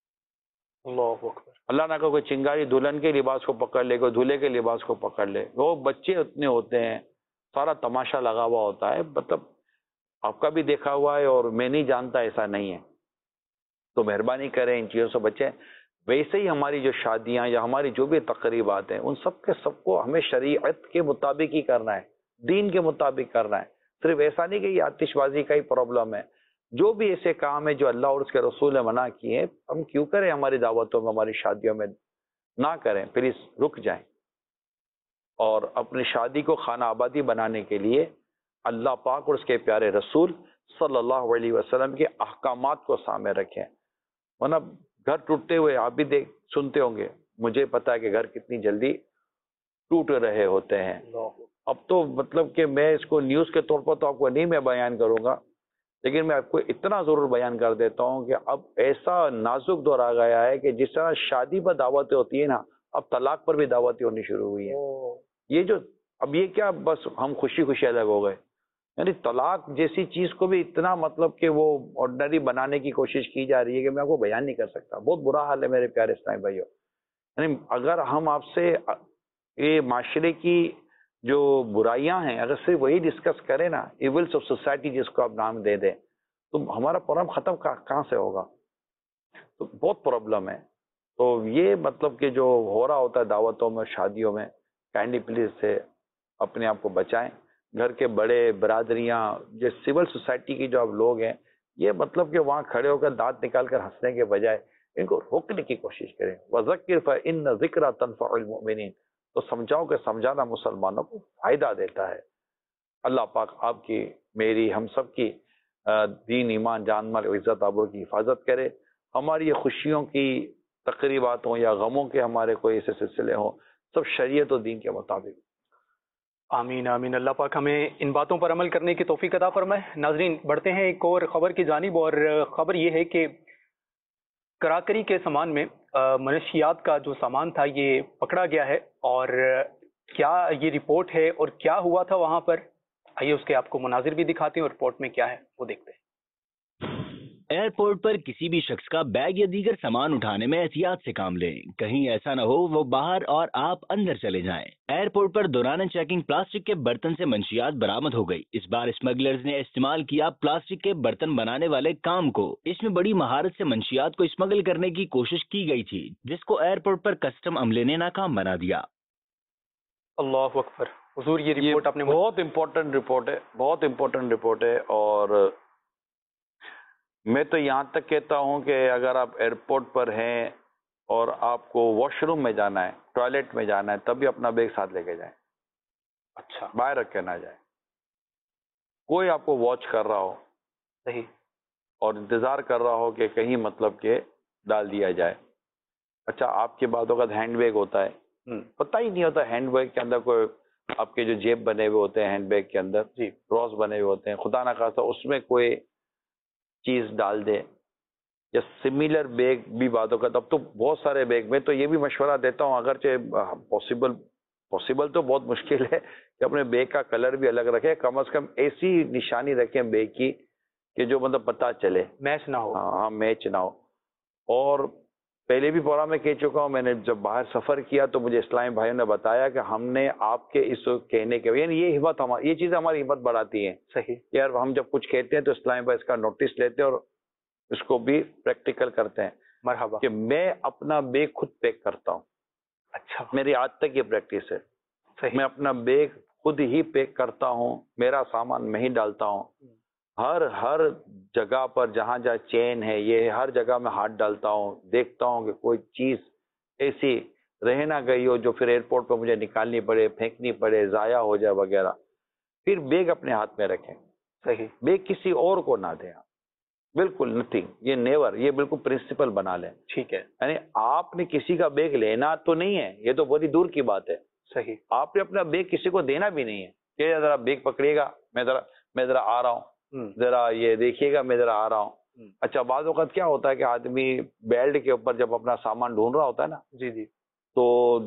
اللہ اکبر۔ اللہ نہ کہ کوئی چنگاری دلہن کے لباس کو پکڑ لے، کوئی دولہے کے لباس کو پکڑ لے، وہ بچے اتنے ہوتے ہیں، سارا تماشا لگا ہوا ہوتا ہے، مطلب آپ کا بھی دیکھا ہوا ہے، اور میں نہیں جانتا ایسا نہیں ہے، تو مہربانی کریں ان چیزوں سے بچیں۔ ویسے ہی ہماری جو شادیاں یا ہماری جو بھی تقریبات ہیں ان سب کے سب کو ہمیں شریعت کے مطابق ہی کرنا ہے، دین کے مطابق کرنا ہے، صرف ایسا نہیں کہ یہ آتش بازی کا ہی پرابلم ہے، جو بھی ایسے کام ہے جو اللہ اور اس کے رسول نے منع کیے ہیں ہم کیوں کریں؟ ہماری دعوتوں میں ہماری شادیوں میں نہ کریں، پلیز رک جائیں، اور اپنی شادی کو خانہ آبادی بنانے کے لیے اللہ پاک اور اس کے پیارے رسول صلی اللہ علیہ وسلم کے احکامات کو سامنے رکھیں، ورنہ گھر ٹوٹتے ہوئے آپ بھی دیکھ سنتے ہوں گے، مجھے پتا ہے کہ گھر کتنی جلدی ٹوٹ رہے ہوتے ہیں۔ اب تو مطلب کہ میں اس کو نیوز کے طور پر تو آپ کو نہیں میں بیان کروں گا، لیکن میں آپ کو اتنا ضرور بیان کر دیتا ہوں کہ اب ایسا نازک دور آ گیا ہے کہ جس طرح شادی پر دعوتیں ہوتی ہیں نا، اب طلاق پر بھی دعوتیں ہونی شروع ہوئی ہیں۔ یہ جو اب یہ کیا بس ہم خوشی خوشی الگ ہو گئے، یعنی طلاق جیسی چیز کو بھی اتنا مطلب کہ وہ آرڈنری بنانے کی کوشش کی جا رہی ہے کہ میں آپ کو بیان نہیں کر سکتا. بہت برا حال ہے میرے پیارے اسلامی بھائیوں. یعنی اگر ہم آپ سے یہ معاشرے کی جو برائیاں ہیں اگر صرف وہی ڈسکس کریں نا, ایولس آف سوسائٹی جس کو آپ نام دے دیں, تو ہمارا پروگرام ختم کہاں سے ہوگا؟ تو بہت پرابلم ہے. تو یہ مطلب کہ جو ہو رہا ہوتا ہے دعوتوں میں, شادیوں میں, کائنڈلی پلیز سے اپنے آپ کو بچائیں. گھر کے بڑے, برادریاں, جو سول سوسائٹی کی جو اب لوگ ہیں, یہ مطلب کہ وہاں کھڑے ہو کر دانت نکال کر ہنسنے کے بجائے ان کو روکنے کی کوشش کریں. وَذَكِّرْ فَإِنَّ ذِكْرَى تَنفَعُ الْمُؤْمِنِينَ. تو سمجھاؤ کہ سمجھانا مسلمانوں کو فائدہ دیتا ہے. اللہ پاک آپ کی, میری, ہم سب کی دین, ایمان, جان, مال, عزت آبرو کی حفاظت کرے. ہماری یہ خوشیوں کی تقریبات ہوں یا غموں کے ہمارے کوئی ایسے سلسلے ہوں, سب شریعت و دین کے مطابق. آمین آمین. اللہ پاک ہمیں ان باتوں پر عمل کرنے کی توفیق عطا فرمائے. ناظرین, بڑھتے ہیں ایک اور خبر کی جانب, اور خبر یہ ہے کہ کراکری کے سامان میں منشیات کا جو سامان تھا یہ پکڑا گیا ہے. اور کیا یہ رپورٹ ہے اور کیا ہوا تھا وہاں پر, آئیے اس کے آپ کو مناظر بھی دکھاتے ہیں اور رپورٹ میں کیا ہے وہ دیکھتے ہیں. ایئرپورٹ پر کسی بھی شخص کا بیگ یا دیگر سامان اٹھانے میں احتیاط سے کام لیں, کہیں ایسا نہ ہو وہ باہر اور آپ اندر چلے جائیں. ایئرپورٹ پر دوران چیکنگ پلاسٹک کے برتن سے منشیات برآمد ہو گئی. اس بار اسمگلرز نے استعمال کیا پلاسٹک کے برتن بنانے والے کام کو. اس میں بڑی مہارت سے منشیات کو اسمگل کرنے کی کوشش کی گئی تھی, جس کو ایئرپورٹ پر کسٹم عملے نے ناکام بنا دیا. اللہ اکبر. حضور یہ رپورٹ آپ نے بہت امپورٹنٹ رپورٹ ہے, بہت امپورٹنٹ رپورٹ ہے. اور میں تو یہاں تک کہتا ہوں کہ اگر آپ ایئرپورٹ پر ہیں اور آپ کو واش روم میں جانا ہے, ٹوائلٹ میں جانا ہے, تب بھی اپنا بیگ ساتھ لے کے جائیں. اچھا, باہر رکھ کے نہ جائیں. کوئی آپ کو واچ کر رہا ہو صحیح, اور انتظار کر رہا ہو کہ کہیں مطلب کہ ڈال دیا جائے. اچھا, آپ کے بعد وقت ہینڈ بیگ ہوتا ہے, پتہ ہی نہیں ہوتا ہینڈ بیگ کے اندر کوئی آپ کے جو جیب بنے ہوئے ہوتے ہیں, ہینڈ بیگ کے اندر جی ڈراز بنے ہوئے ہوتے ہیں, خدا نہ خواستہ اس میں کوئی چیز ڈال دے, یا سملر بیگ بھی باتوں کا. تب تو بہت سارے بیگ, میں تو یہ بھی مشورہ دیتا ہوں اگرچہ پاسبل پاسبل تو بہت مشکل ہے کہ اپنے بیگ کا کلر بھی الگ رکھیں, کم از کم ایسی نشانی رکھیں بیگ کی کہ جو مطلب پتہ چلے, میچ نہ ہو. ہاں میچ نہ ہو. اور پہلے بھی پورا میں کہہ چکا ہوں, میں نے جب باہر سفر کیا تو مجھے اسلامی بھائیوں نے بتایا کہ ہم نے آپ کے اس کہنے کے, یعنی یہ ہمت ہماری, یہ چیزیں ہماری ہمت بڑھاتی ہیں. صحیح یار ہم جب کچھ کہتے ہیں تو اسلامی بھائی اس کا نوٹس لیتے ہیں اور اس کو بھی پریکٹیکل کرتے ہیں. مرحبا. کہ میں اپنا بیگ خود پیک کرتا ہوں. اچھا, میری آج تک یہ پریکٹس ہے. صحیح, میں اپنا بیگ خود ہی پیک کرتا ہوں, میرا سامان میں ہی ڈالتا ہوں. ہر ہر جگہ پر جہاں جہاں چین ہے یہ ہر جگہ میں ہاتھ ڈالتا ہوں, دیکھتا ہوں کہ کوئی چیز ایسی رہ نہ گئی ہو جو پھر ایئرپورٹ پہ مجھے نکالنی پڑے, پھینکنی پڑے, ضائع ہو جائے وغیرہ. پھر بیگ اپنے ہاتھ میں رکھیں. صحیح, بیگ کسی اور کو نہ دیں, بالکل نتھنگ, یہ نیور, یہ بالکل پرنسپل بنا لیں. ٹھیک ہے, یعنی آپ نے کسی کا بیگ لینا تو نہیں ہے, یہ تو بہت ہی دور کی بات ہے. صحیح, آپ نے اپنا بیگ کسی کو دینا بھی نہیں ہے کہ ذرا بیگ پکڑیے گا, میں ذرا میں ذرا آ رہا ہوں, ذرا یہ دیکھیے گا, میں ذرا آ رہا ہوں. اچھا, بعض اوقات کیا ہوتا ہے کہ آدمی بیلٹ کے اوپر جب اپنا سامان ڈھونڈ رہا ہوتا ہے نا, جی جی, تو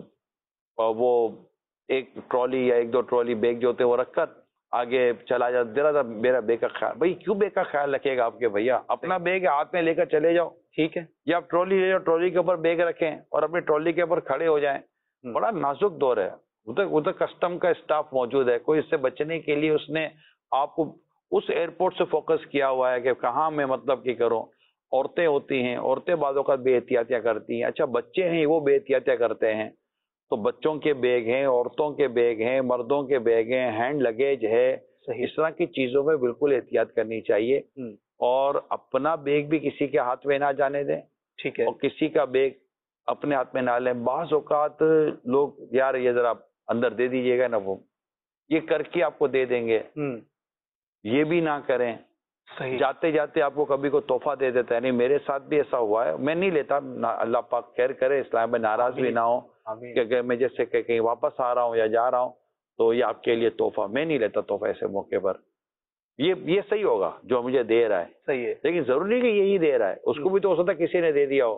وہ ایک ٹرالی یا ایک دو ٹرالی بیگ جو ہوتے ہیں وہ رکھ کر آگے چلا جاتا, ذرا ذرا میرا بیگ کا خیال. بھائی کیوں بیگ کا خیال رکھے گا آپ کے بھیا, اپنا بیگ ہاتھ میں لے کر چلے جاؤ. ٹھیک ہے, یا آپ ٹرالی لے جاؤ, ٹرالی کے اوپر بیگ رکھیں اور اپنی ٹرالی کے اوپر کھڑے ہو جائیں. بڑا نازک دور ہے, ادھر ادھر کسٹم کا اسٹاف موجود ہے, کوئی اس سے بچنے کے لیے اس نے آپ کو اس ایئرپورٹ سے فوکس کیا ہوا ہے کہ کہاں میں مطلب کہ کروں. عورتیں ہوتی ہیں, عورتیں بعض اوقات بے احتیاطیاں کرتی ہیں. اچھا, بچے ہیں وہ بے احتیاطیاں کرتے ہیں, تو بچوں کے بیگ ہیں, عورتوں کے بیگ ہیں, مردوں کے بیگ ہیں, ہینڈ لگیج ہے. اس طرح کی چیزوں میں بالکل احتیاط کرنی چاہیے, اور اپنا بیگ بھی کسی کے ہاتھ میں نہ جانے دیں. ٹھیک ہے, اور کسی کا بیگ اپنے ہاتھ میں نہ لیں. بعض اوقات لوگ یار یہ ذرا اندر دے دیجیے گا نا, وہ یہ کر کے آپ کو دے دیں گے, یہ بھی نہ کریں. صحیح, جاتے جاتے آپ کو کبھی کو تحفہ دے دیتا ہے. نہیں, میرے ساتھ بھی ایسا ہوا ہے, میں نہیں لیتا, اللہ پاک خیر کرے, اسلام میں ناراض بھی نہ ہو کہ میں جیسے کہ کہیں واپس آ رہا ہوں یا جا رہا ہوں تو یہ آپ کے لیے تحفہ, میں نہیں لیتا تحفہ ایسے موقع پر. یہ یہ صحیح ہوگا جو مجھے دے رہا ہے, صحیح ہے, لیکن ضروری نہیں کہ یہی دے رہا ہے, اس کو بھی تو ہو سکتا ہے کسی نے دے دیا ہو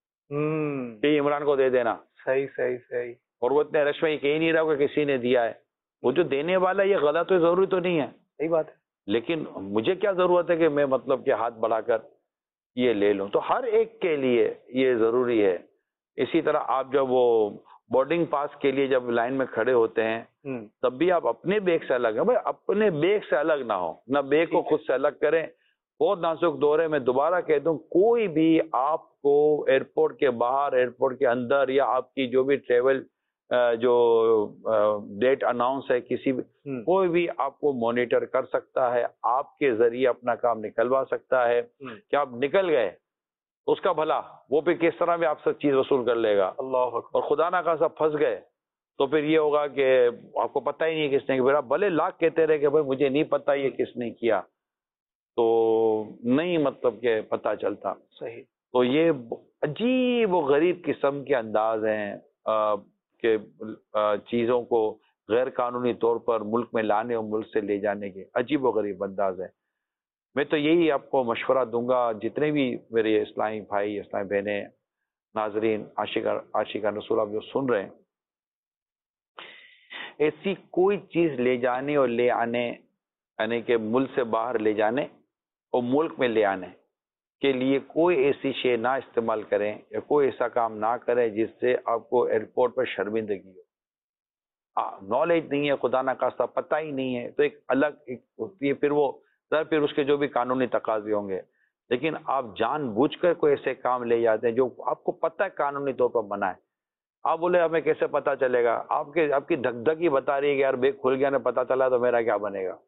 کہ عمران کو دے دینا. صحیح صحیح صحیح, اور وہ اتنے رش میں یہ کہہ نہیں رہا کہ کسی نے دیا ہے. وہ جو دینے والا یہ غلط تو ضروری تو نہیں ہے. صحیح بات ہے. لیکن مجھے کیا ضرورت ہے کہ میں مطلب کہ ہاتھ بڑھا کر یہ لے لوں. تو ہر ایک کے لیے یہ ضروری ہے. اسی طرح آپ جب وہ بورڈنگ پاس کے لیے جب لائن میں کھڑے ہوتے ہیں تب بھی آپ اپنے بیگ سے الگ ہیں. بھائی اپنے بیگ سے الگ نہ ہو, نہ بیگ کو خود سے الگ کریں. بہت نازک دور ہے, میں دوبارہ کہہ دوں, کوئی بھی آپ کو ایئرپورٹ کے باہر, ایئرپورٹ کے اندر, یا آپ کی جو بھی ٹریول جو ڈیٹ اناؤنس ہے کسی بھی, کوئی بھی آپ کو مانیٹر کر سکتا ہے, آپ کے ذریعے اپنا کام نکلوا سکتا ہے. کہ آپ نکل گئے اس کا بھلا, وہ بھی کس طرح بھی آپ سے چیز وصول کر لے گا. اللہ اور خدا نہ خاصا پھنس گئے تو پھر یہ ہوگا کہ آپ کو پتہ ہی نہیں کس نے کیا. آپ بھلے لاکھ کہتے رہے کہ بھائی مجھے نہیں پتہ یہ کس نے کیا, تو نہیں مطلب کہ پتہ چلتا. صحیح. تو یہ عجیب و غریب قسم کے انداز ہیں کہ چیزوں کو غیر قانونی طور پر ملک میں لانے اور ملک سے لے جانے کے عجیب و غریب انداز ہے. میں تو یہی آپ کو مشورہ دوں گا, جتنے بھی میرے اسلامی بھائی, اسلامی بہنیں, ناظرین, عاشقان عاشقان رسول آپ جو سن رہے ہیں, ایسی کوئی چیز لے جانے اور لے آنے, یعنی کہ ملک سے باہر لے جانے اور ملک میں لے آنے کے لیے کوئی ایسی شے نہ استعمال کریں, یا کوئی ایسا کام نہ کریں جس سے آپ کو ایئرپورٹ پر شرمندگی ہو. نالج نہیں ہے, خدا نہ خواستہ پتہ ہی نہیں ہے, تو ایک الگ ایک ہوتی ہے, پھر وہ پھر اس کے جو بھی قانونی تقاضے ہوں گے. لیکن آپ جان بوجھ کر کوئی ایسے کام لے جاتے ہیں جو آپ کو پتہ ہے قانونی طور پر منع ہے. آپ بولے ہمیں کیسے پتہ چلے گا, آپ کے آپ کی دھک دھک ہی بتا رہی ہے کہ یار بیگ کھل گیا, نہ پتہ چلا تو میرا کیا بنے گا.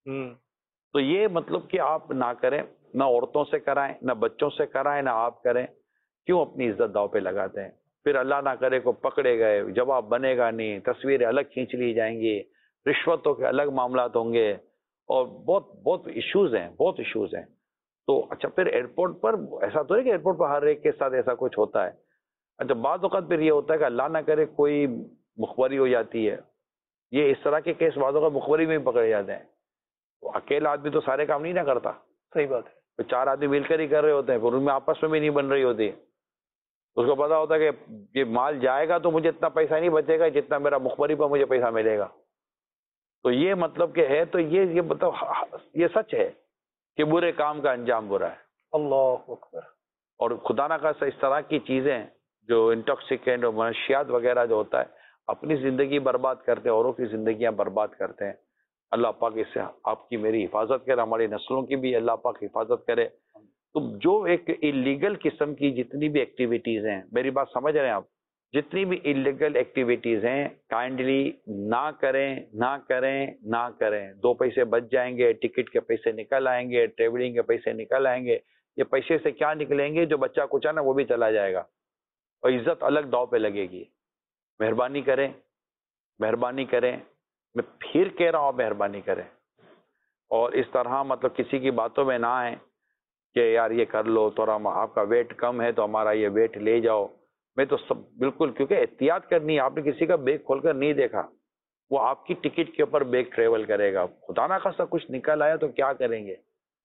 تو یہ مطلب کہ آپ نہ کریں, نہ عورتوں سے کرائیں, نہ بچوں سے کرائیں, نہ آپ کریں. کیوں اپنی عزت داؤ پہ لگاتے ہیں؟ پھر اللہ نہ کرے کو پکڑے گئے, جواب بنے گا نہیں, تصویریں الگ کھینچ لی جائیں گی, رشوتوں کے الگ معاملات ہوں گے, اور بہت بہت ایشوز ہیں, بہت ایشوز ہیں. تو اچھا پھر ایئرپورٹ پر ایسا تو ہے کہ ایئرپورٹ پر ہر ایک کے ساتھ ایسا کچھ ہوتا ہے. اچھا بعض اوقات پھر یہ ہوتا ہے کہ اللہ نہ کرے کوئی مخبری ہو جاتی ہے. یہ اس طرح کے کیس بعض اوقات مخبری میں بھی پکڑے جاتے ہیں. تو اکیلا آدمی تو سارے کام نہیں نہ کرتا. صحیح بات ہے. چار آدمی مل کر ہی کر رہے ہوتے ہیں, پھر ان میں آپس میں بھی نہیں بن رہی ہوتی. اس کو پتا ہوتا ہے کہ یہ مال جائے گا تو مجھے اتنا پیسہ نہیں بچے گا جتنا میرا مخبری پر مجھے پیسہ ملے گا. تو یہ مطلب کہ ہے, تو یہ یہ مطلب یہ سچ ہے کہ برے کام کا انجام برا ہے. اللہ اکبر. اور خدا نہ خاصہ اس طرح کی چیزیں جو انٹاکسیکینٹ اور منشیات وغیرہ جو ہوتا ہے, اپنی زندگی برباد کرتے ہیں, اوروں کی زندگیاں برباد کرتے ہیں. اللہ پاک اس سے آپ کی میری حفاظت کرے, ہماری نسلوں کی بھی اللہ پاک حفاظت کرے. تو جو ایک اللیگل قسم کی جتنی بھی ایکٹیویٹیز ہیں, میری بات سمجھ رہے ہیں آپ, جتنی بھی اللیگل ایکٹیویٹیز ہیں کائنڈلی نہ کریں, نہ کریں, نہ کریں. دو پیسے بچ جائیں گے, ٹکٹ کے پیسے نکل آئیں گے, ٹریولنگ کے پیسے نکل آئیں گے. یہ پیسے سے کیا نکلیں گے؟ جو بچہ کچا نا وہ بھی چلا جائے گا, اور عزت الگ داؤ پہ لگے گی. مہربانی کریں, مہربانی کریں, میں پھر کہہ رہا ہوں مہربانی کریں. اور اس طرح مطلب کسی کی باتوں میں نہ آئیں کہ یار یہ کر لو, تھوڑا آپ کا ویٹ کم ہے تو ہمارا یہ ویٹ لے جاؤ. میں تو سب بالکل, کیونکہ احتیاط کرنی ہے. آپ نے کسی کا بیگ کھول کر نہیں دیکھا, وہ آپ کی ٹکٹ کے اوپر بیگ ٹریول کرے گا. خدا نہ خاصا کچھ نکل آیا تو کیا کریں گے؟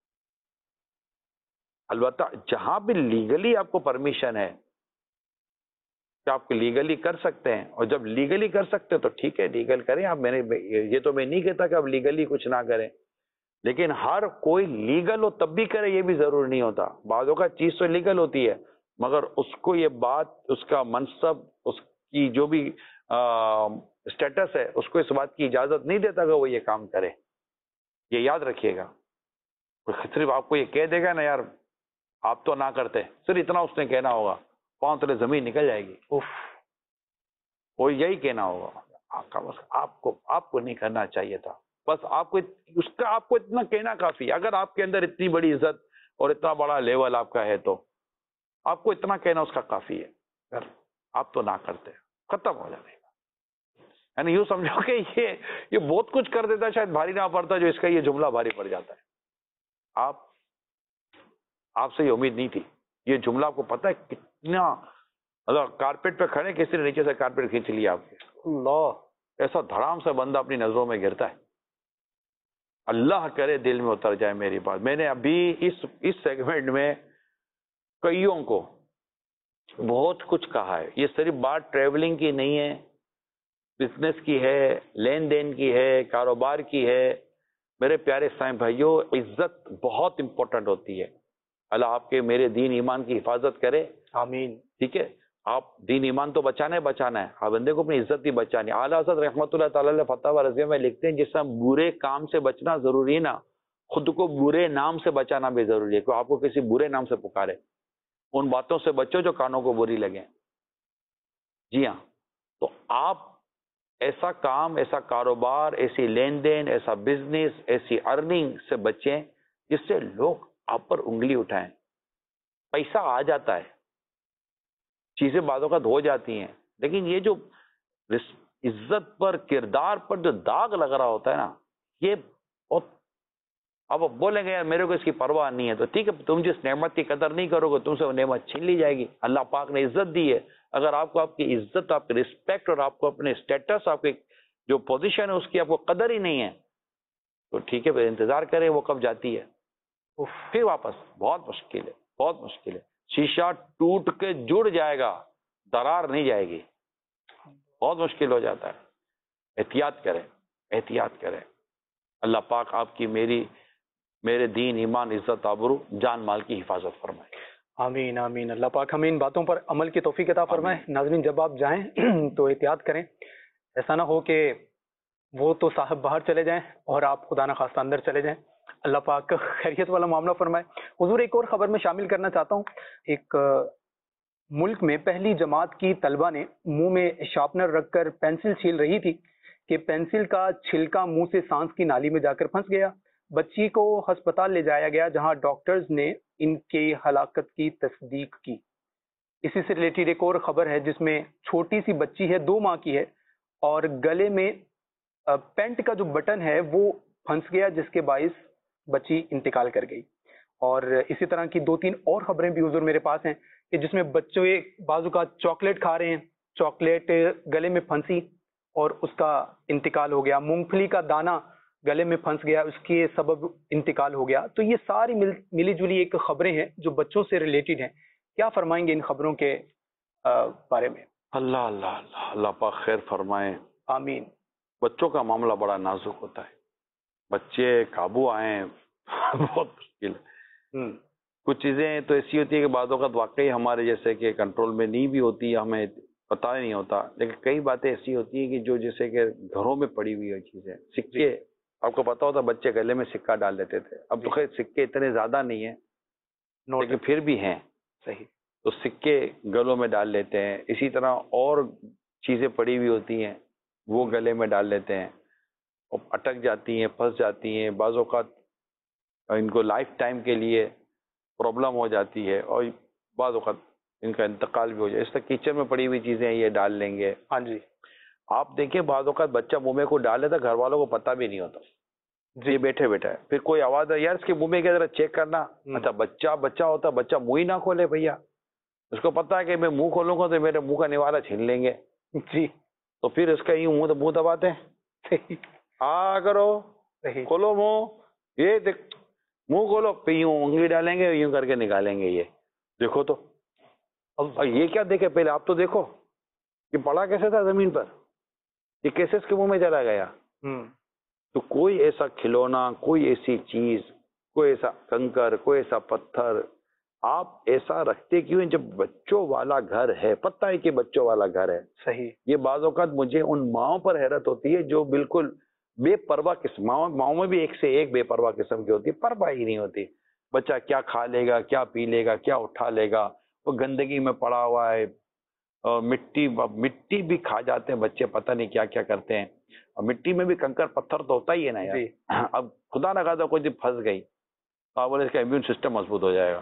البتہ جہاں بھی لیگلی آپ کو پرمیشن ہے کہ آپ لیگلی کر سکتے ہیں, اور جب لیگلی کر سکتے تو ٹھیک ہے لیگل کریں آپ. میں نے یہ تو میں نہیں کہتا کہ آپ لیگلی کچھ نہ کریں, لیکن ہر کوئی لیگل ہو تب بھی کرے یہ بھی ضرور نہیں ہوتا. بعضوں کا چیز تو لیگل ہوتی ہے, مگر اس کو یہ بات, اس کا منصب, اس کی جو بھی اسٹیٹس ہے, اس کو اس بات کی اجازت نہیں دیتا کہ وہ یہ کام کرے. یہ یاد رکھیے گا. صرف آپ کو یہ کہہ دے گا نا یار آپ تو نہ کرتے, صرف اتنا اس نے کہنا ہوگا, پاؤں تلے زمین نکل جائے گی. وہ یہی کہنا ہوگا, آپ کو آپ کو نہیں کرنا چاہیے تھا. بس آپ کو اس کا آپ کو اتنا کہنا کافی ہے. اگر آپ کے اندر اتنی بڑی عزت اور اتنا بڑا لیول آپ کا ہے تو آپ کو اتنا کہنا اس کا کافی ہے. آپ تو نہ کرتے, ختم ہو جائے گا. یعنی یوں سمجھو کہ یہ یہ بہت کچھ کر دیتا, شاید بھاری نہ پڑتا جو اس کا یہ جملہ بھاری پڑ جاتا ہے. آپ آپ سے یہ امید نہیں تھی. یہ جملہ آپ کو پتہ ہے کتنا, مطلب کارپیٹ پہ کھڑے, کسی نے نیچے سے کارپیٹ کھینچ لیا آپ کے, اللہ, ایسا دھڑام سے بندہ اپنی نظروں میں گرتا ہے. اللہ کرے دل میں اتر جائے میری بات. میں نے ابھی اس اس سیگمنٹ میں کئیوں کو بہت کچھ کہا ہے. یہ صرف بات ٹریولنگ کی نہیں ہے, بزنس کی ہے, لین دین کی ہے, کاروبار کی ہے, میرے پیارے اسلامی بھائیوں، عزت بہت امپورٹنٹ ہوتی ہے. اللہ آپ کے میرے دین ایمان کی حفاظت کرے. آمین. ٹھیک ہے، آپ دین ایمان تو بچانا ہے بچانا ہے، ہر بندے کو اپنی عزت بھی بچانی ہے. اعلیٰ حضرت رحمۃ اللہ تعالی علیہ فتاوی رضیہ میں لکھتے ہیں جس طرح برے کام سے بچنا ضروری ہے نا، خود کو برے نام سے بچانا بھی ضروری ہے. کہ آپ کو کسی برے نام سے پکارے، ان باتوں سے بچو جو کانوں کو بری لگیں. جی ہاں، تو آپ ایسا کام، ایسا کاروبار، ایسی لین دین، ایسا بزنس، ایسی ارننگ سے بچیں جس سے لوگ آپ پر انگلی اٹھائیں. پیسہ آ جاتا ہے، چیزیں بعض اوقات ہو جاتی ہیں، لیکن یہ جو عزت پر، کردار پر جو داغ لگ رہا ہوتا ہے نا، یہ بہت. اب آپ بولیں گے یار میرے کو اس کی پرواہ نہیں ہے، تو ٹھیک ہے، تم جس نعمت کی قدر نہیں کرو گے تم سے وہ نعمت چھین لی جائے گی. اللہ پاک نے عزت دی ہے، اگر آپ کو آپ کی عزت، آپ کی رسپیکٹ اور آپ کو اپنے اسٹیٹس، آپ کی جو پوزیشن ہے اس کی آپ کو قدر ہی نہیں ہے، تو ٹھیک ہے، پھر انتظار کریں وہ کب جاتی ہے. پھر واپس بہت مشکل ہے، بہت مشکل ہے. شیشہ ٹوٹ کے جڑ جائے گا، درار نہیں جائے گی، بہت مشکل ہو جاتا ہے. احتیاط کریں، احتیاط کریں. اللہ پاک آپ کی، میری، میرے دین ایمان، عزت آبرو، جان مال کی حفاظت فرمائے. آمین آمین. اللہ پاک ہمیں ان باتوں پر عمل کی توفیق عطا فرمائے. ناظرین، جب آپ جائیں تو احتیاط کریں، ایسا نہ ہو کہ وہ تو صاحب باہر چلے جائیں اور آپ خدا نہ خواستہ اندر چلے جائیں. اللہ پاک خیریت والا معاملہ فرمائے. حضور، ایک اور خبر میں شامل کرنا چاہتا ہوں. ایک ملک میں پہلی جماعت کی طلبہ نے منہ میں شارپنر رکھ کر پینسل چھیل رہی تھی کہ پینسل کا چھلکا منہ سے سانس کی نالی میں جا کر پھنس گیا. بچی کو ہسپتال لے جایا گیا جہاں ڈاکٹرز نے ان کی ہلاکت کی تصدیق کی. اسی سے ریلیٹڈ ایک اور خبر ہے جس میں چھوٹی سی بچی ہے، دو ماہ کی ہے، اور گلے میں پینٹ کا جو بٹن ہے وہ پھنس گیا جس کے باعث بچی انتقال کر گئی. اور اسی طرح کی دو تین اور خبریں بھی حضور میرے پاس ہیں کہ جس میں بچے بعض اوقات چاکلیٹ کھا رہے ہیں، چاکلیٹ گلے میں پھنسی اور اس کا انتقال ہو گیا. مونگ پھلی کا دانہ گلے میں پھنس گیا، اس کے سبب انتقال ہو گیا. تو یہ ساری مل ملی جلی ایک خبریں ہیں جو بچوں سے ریلیٹڈ ہیں. کیا فرمائیں گے ان خبروں کے بارے میں؟ اللہ اللہ اللہ اللہ پاک خیر فرمائے. آمین. بچوں کا معاملہ بڑا نازک ہوتا ہے، بچے قابو آئیں بہت مشکل ہے. کچھ چیزیں تو ایسی ہوتی ہے کہ بعض اوقات واقعی ہمارے جیسے کہ کنٹرول میں نہیں بھی ہوتی، ہمیں پتہ ہی نہیں ہوتا، لیکن کئی باتیں ایسی ہوتی ہیں کہ جو جیسے کہ گھروں میں پڑی ہوئی چیزیں. سکے، آپ کو پتا ہوتا بچے گلے میں سکہ ڈال دیتے تھے، اب تو خیر سکے اتنے زیادہ نہیں ہیں لیکن پھر بھی ہیں. صحیح. تو سکے گلوں میں ڈال لیتے ہیں. اسی طرح اور چیزیں پڑی ہوئی ہوتی ہیں وہ گلے میں ڈال لیتے ہیں اور اٹک جاتی ہیں، پھنس جاتی ہیں. بعض اوقات ان کو لائف ٹائم کے لیے پرابلم ہو جاتی ہے اور بعض اوقات ان کا انتقال بھی ہو جائے. اس طرح کچن میں پڑی ہوئی چیزیں یہ ڈال لیں گے. ہاں جی. آپ دیکھیں بعض اوقات بچہ منہ میں کو ڈال لیتا، گھر والوں کو پتہ بھی نہیں ہوتا جی بیٹھے بیٹھے پھر کوئی آواز ہے یار اس کے منہ میں کیا ذرا چیک کرنا. اچھا بچہ بچہ ہوتا، بچہ منہ ہی نہ کھولے بھیا، اس کو پتا ہے کہ میں منہ کھولوں گا تو میرے منہ کا نوالہ چھین لیں گے جی. تو پھر اس کا یوں منہ منہ دباتے ہیں، آ کرو کھولو منہ، یہ دیکھ منہ کھولو، پھر یوں انگلی ڈالیں گے، یوں کر کے نکالیں گے. یہ دیکھو تو اب یہ کیا دیکھے، پہلے آپ تو دیکھو یہ پڑا کیسے تھا زمین پر، یہ کیسے اس کے منہ میں چلا گیا. تو کوئی ایسا کھلونا، کوئی ایسی چیز، کوئی ایسا کنکر، کوئی ایسا پتھر آپ ایسا رکھتے کیوں ہیں جب بچوں والا گھر ہے، پتہ ہے کہ بچوں والا گھر ہے. صحیح. یہ بعض اوقات مجھے ان ماؤں پر حیرت ہوتی ہے جو بالکل بے پرواہ قسم، ماؤں ماؤں میں بھی ایک سے ایک بے پرواہ قسم کی ہوتی ہے، پرواہ ہی نہیں ہوتی. بچہ کیا کھا لے گا، کیا پی لے گا، کیا اٹھا لے گا، وہ گندگی میں پڑا ہوا ہے، اور مٹی مٹی بھی کھا جاتے ہیں بچے، پتہ نہیں کیا کیا کرتے ہیں. اور مٹی میں بھی کنکر پتھر تو ہوتا ہی ہے نا یار. اب خدا نہ خواستہ کوئی جب پھنس گئی تو بولے اس کا امیون سسٹم مضبوط ہو جائے گا.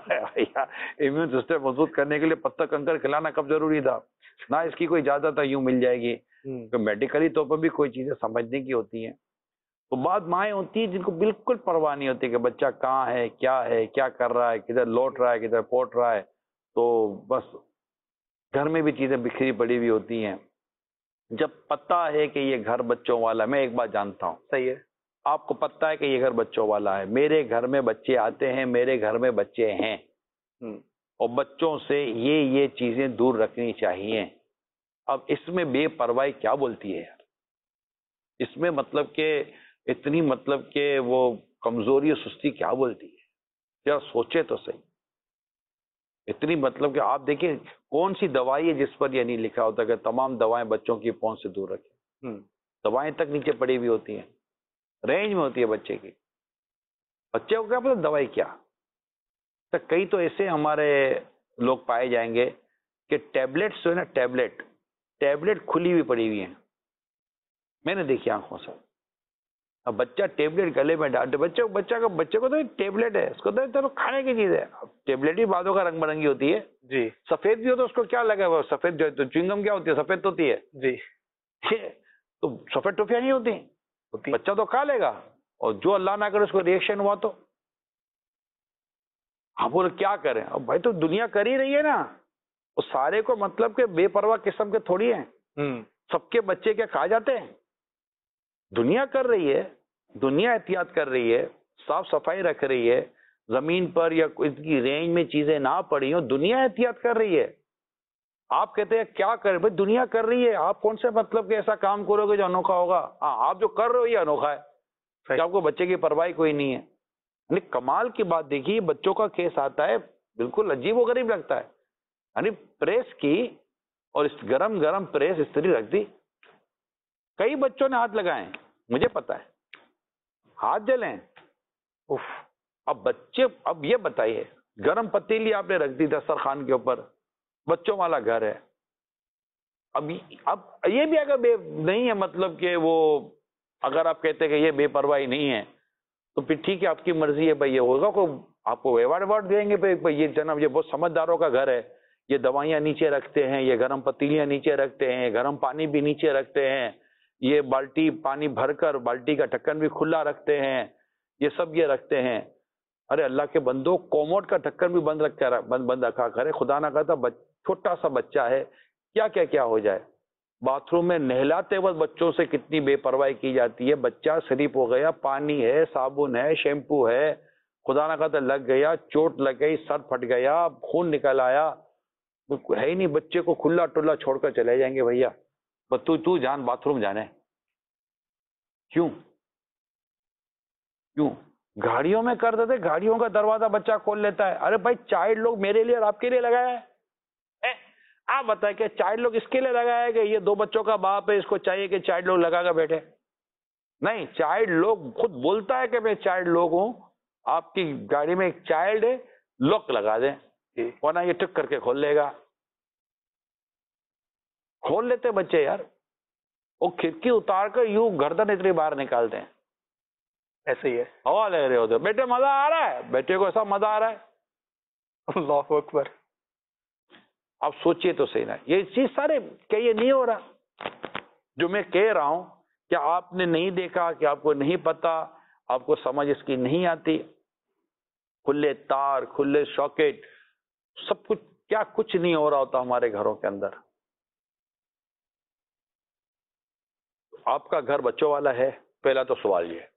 امیون سسٹم مضبوط کرنے کے لیے پتھر کنکر کھلانا کب ضروری تھا؟ نہ اس کی کوئی اجازت ہے یوں مل جائے گی. تو میڈیکلی طور پر بھی کوئی چیزیں سمجھنے کی ہوتی ہیں. تو بعض مائیں ہوتی ہیں جن کو بالکل پرواہ نہیں ہوتی کہ بچہ کہاں ہے، کیا ہے، کیا کر رہا ہے، کدھر لوٹ رہا ہے، کدھر پوٹ رہا ہے. تو بس گھر میں بھی چیزیں بکھری پڑی ہوئی ہوتی ہیں. جب پتہ ہے کہ یہ گھر بچوں والا، میں ایک بات جانتا ہوں، صحیح ہے، آپ کو پتہ ہے کہ یہ گھر بچوں والا ہے، میرے گھر میں بچے آتے ہیں، میرے گھر میں بچے ہیں، اور بچوں سے یہ یہ چیزیں دور رکھنی چاہیے. اب اس میں بے پرواہی کیا بولتی ہے یار؟ اس میں مطلب کہ اتنی مطلب کہ وہ کمزوری اور سستی کیا بولتی ہے، ذرا سوچے تو صحیح. اتنی مطلب کہ آپ دیکھیں کون سی دوائی ہے جس پر یہ نہیں لکھا ہوتا کہ تمام دوائیں بچوں کی پہنچ سے دور رکھیں. دوائیں تک نیچے پڑی ہوئی ہوتی ہیں، رینج میں ہوتی ہے بچے کی. بچے کو کیا پتا دوائی کیا. تو کئی تو ایسے ہمارے لوگ پائے جائیں گے کہ ٹیبلٹس جو ہے نا، ٹیبلٹ ٹیبلٹ کھلی ہوئی پڑی ہوئی ہیں، میں نے دیکھی آنکھوں سے. اب بچہ ٹیبلٹ گلے میں ڈالتے، بچے بچہ کا بچے کو تو ٹیبلٹ ہے، اس کو تو کھانے کی چیز ہے. ٹیبلٹ ہی بعدوں کا رنگ برنگی ہوتی ہے جی، سفید بھی ہو تو اس کو کیا لگا ہوا، سفید جو ہے چنگم کیا ہوتی ہے، سفید ہوتی ہے جی. تو سفید ٹوفیاں نہیں ہوتی، بچہ تو کھا لے گا، اور جو اللہ نہ کرے اس کو ریئیکشن ہوا تو آپ بولے کیا کریں. اب بھائی تو دنیا کر ہی رہی ہے نا، وہ سارے کو مطلب کہ بے پرواہ قسم کے تھوڑی ہیں. سب کے بچے کیا کھا جاتے ہیں؟ دنیا کر رہی ہے، دنیا احتیاط کر رہی ہے، صاف صفائی رکھ رہی ہے، زمین پر یا اس کی رینج میں چیزیں نہ پڑی ہوں، دنیا احتیاط کر رہی ہے. آپ کہتے ہیں کیا کریں؟ بھائی دنیا کر رہی ہے، آپ کون سے مطلب کہ ایسا کام کرو گے جو انوکھا ہوگا؟ ہاں آپ جو کر رہے ہو یہ انوکھا ہے کہ آپ کو بچے کی پرواہ کوئی نہیں ہے. یعنی کمال کی بات دیکھیے، بچوں کا کیس آتا ہے بالکل عجیب و غریب لگتا ہے. یعنی پریس کی اور اس گرم گرم پریس اس طرح رکھ دی، کئی بچوں نے ہاتھ لگائے ہیں، مجھے پتا ہے، ہاتھ جلیں. اف. اب بچے، اب یہ بتائیے گرم پتیلی آپ نے رکھ دی دسترخوان کے اوپر، بچوں والا گھر ہے. اب اب یہ بھی اگر بے نہیں ہے مطلب کہ وہ، اگر آپ کہتے کہ یہ بے پرواہی نہیں ہے تو پھر ٹھیک ہے، آپ کی مرضی ہے بھائی. یہ ہوگا کو آپ کو ایوارڈ ایوارڈ دیں گے بھائی یہ جناب یہ بہت سمجھداروں کا گھر ہے، یہ دوائیاں نیچے رکھتے ہیں، یہ گرم پتیلیاں نیچے رکھتے ہیں، گرم پانی بھی نیچے رکھتے ہیں، یہ بالٹی پانی بھر کر بالٹی کا ڈھکن بھی کھلا رکھتے ہیں، یہ سب یہ رکھتے ہیں. ارے اللہ کے بندو، کوموڈ کا ڈھکن بھی بند رکھ بند بند رکھا کرے. خدا نہ کرتا چھوٹا سا بچہ ہے، کیا کیا کیا ہو جائے. باتھ روم میں نہلاتے وقت بچوں سے کتنی بے پرواہی کی جاتی ہے. بچہ سلیپ ہو گیا، پانی ہے، صابن ہے، شیمپو ہے، خدا نہ کرتا لگ گیا، چوٹ لگ گئی، سر پھٹ گیا، خون نکل آیا، ہے ہی نہیں. بچے کو کھلا ٹلا چھوڑ کر چلے جائیں گے بھیا، بس تو تو جان باتھ روم جانے. کیوں کیوں گاڑیوں میں کر دیتے، گاڑیوں کا دروازہ بچہ کھول لیتا ہے. ارے بھائی چائلڈ لوگ میرے لیے اور آپ کے لیے لگایا ہے، آپ بتائیں کہ چائلڈ لوگ اس کے لیے لگایا ہے کہ یہ دو بچوں کا باپ ہے اس کو چاہیے کہ چائلڈ لوگ لگا کر بیٹھے؟ نہیں، چائلڈ لوگ خود بولتا ہے کہ میں چائلڈ لوگ ہوں. آپ کی گاڑی میں ایک چائلڈ ہے، لوک لگا دیں ورنہ یہ ٹک کر کے کھول لے گا. کھول لیتے بچے یار، وہ کھڑکی اتار کر یوں گردن اتنی باہر نکالتے ہیں. ایسے ہی ہے، ہوا لے رہے ہوتے، بیٹے مزہ آ رہا ہے، بیٹے کو ایسا مزہ آ رہا ہے. اللہ اکبر. آپ سوچئے تو صحیح نا، یہ چیز سارے کہ یہ نہیں ہو رہا. جو میں کہہ رہا ہوں کہ آپ نے نہیں دیکھا، کہ آپ کو نہیں پتا، آپ کو سمجھ اس کی نہیں آتی. کھلے تار، کھلے ساکٹ، سب کچھ، کیا کچھ نہیں ہو رہا ہوتا ہمارے گھروں کے اندر. آپ کا گھر بچوں والا ہے؟ پہلا تو سوال یہ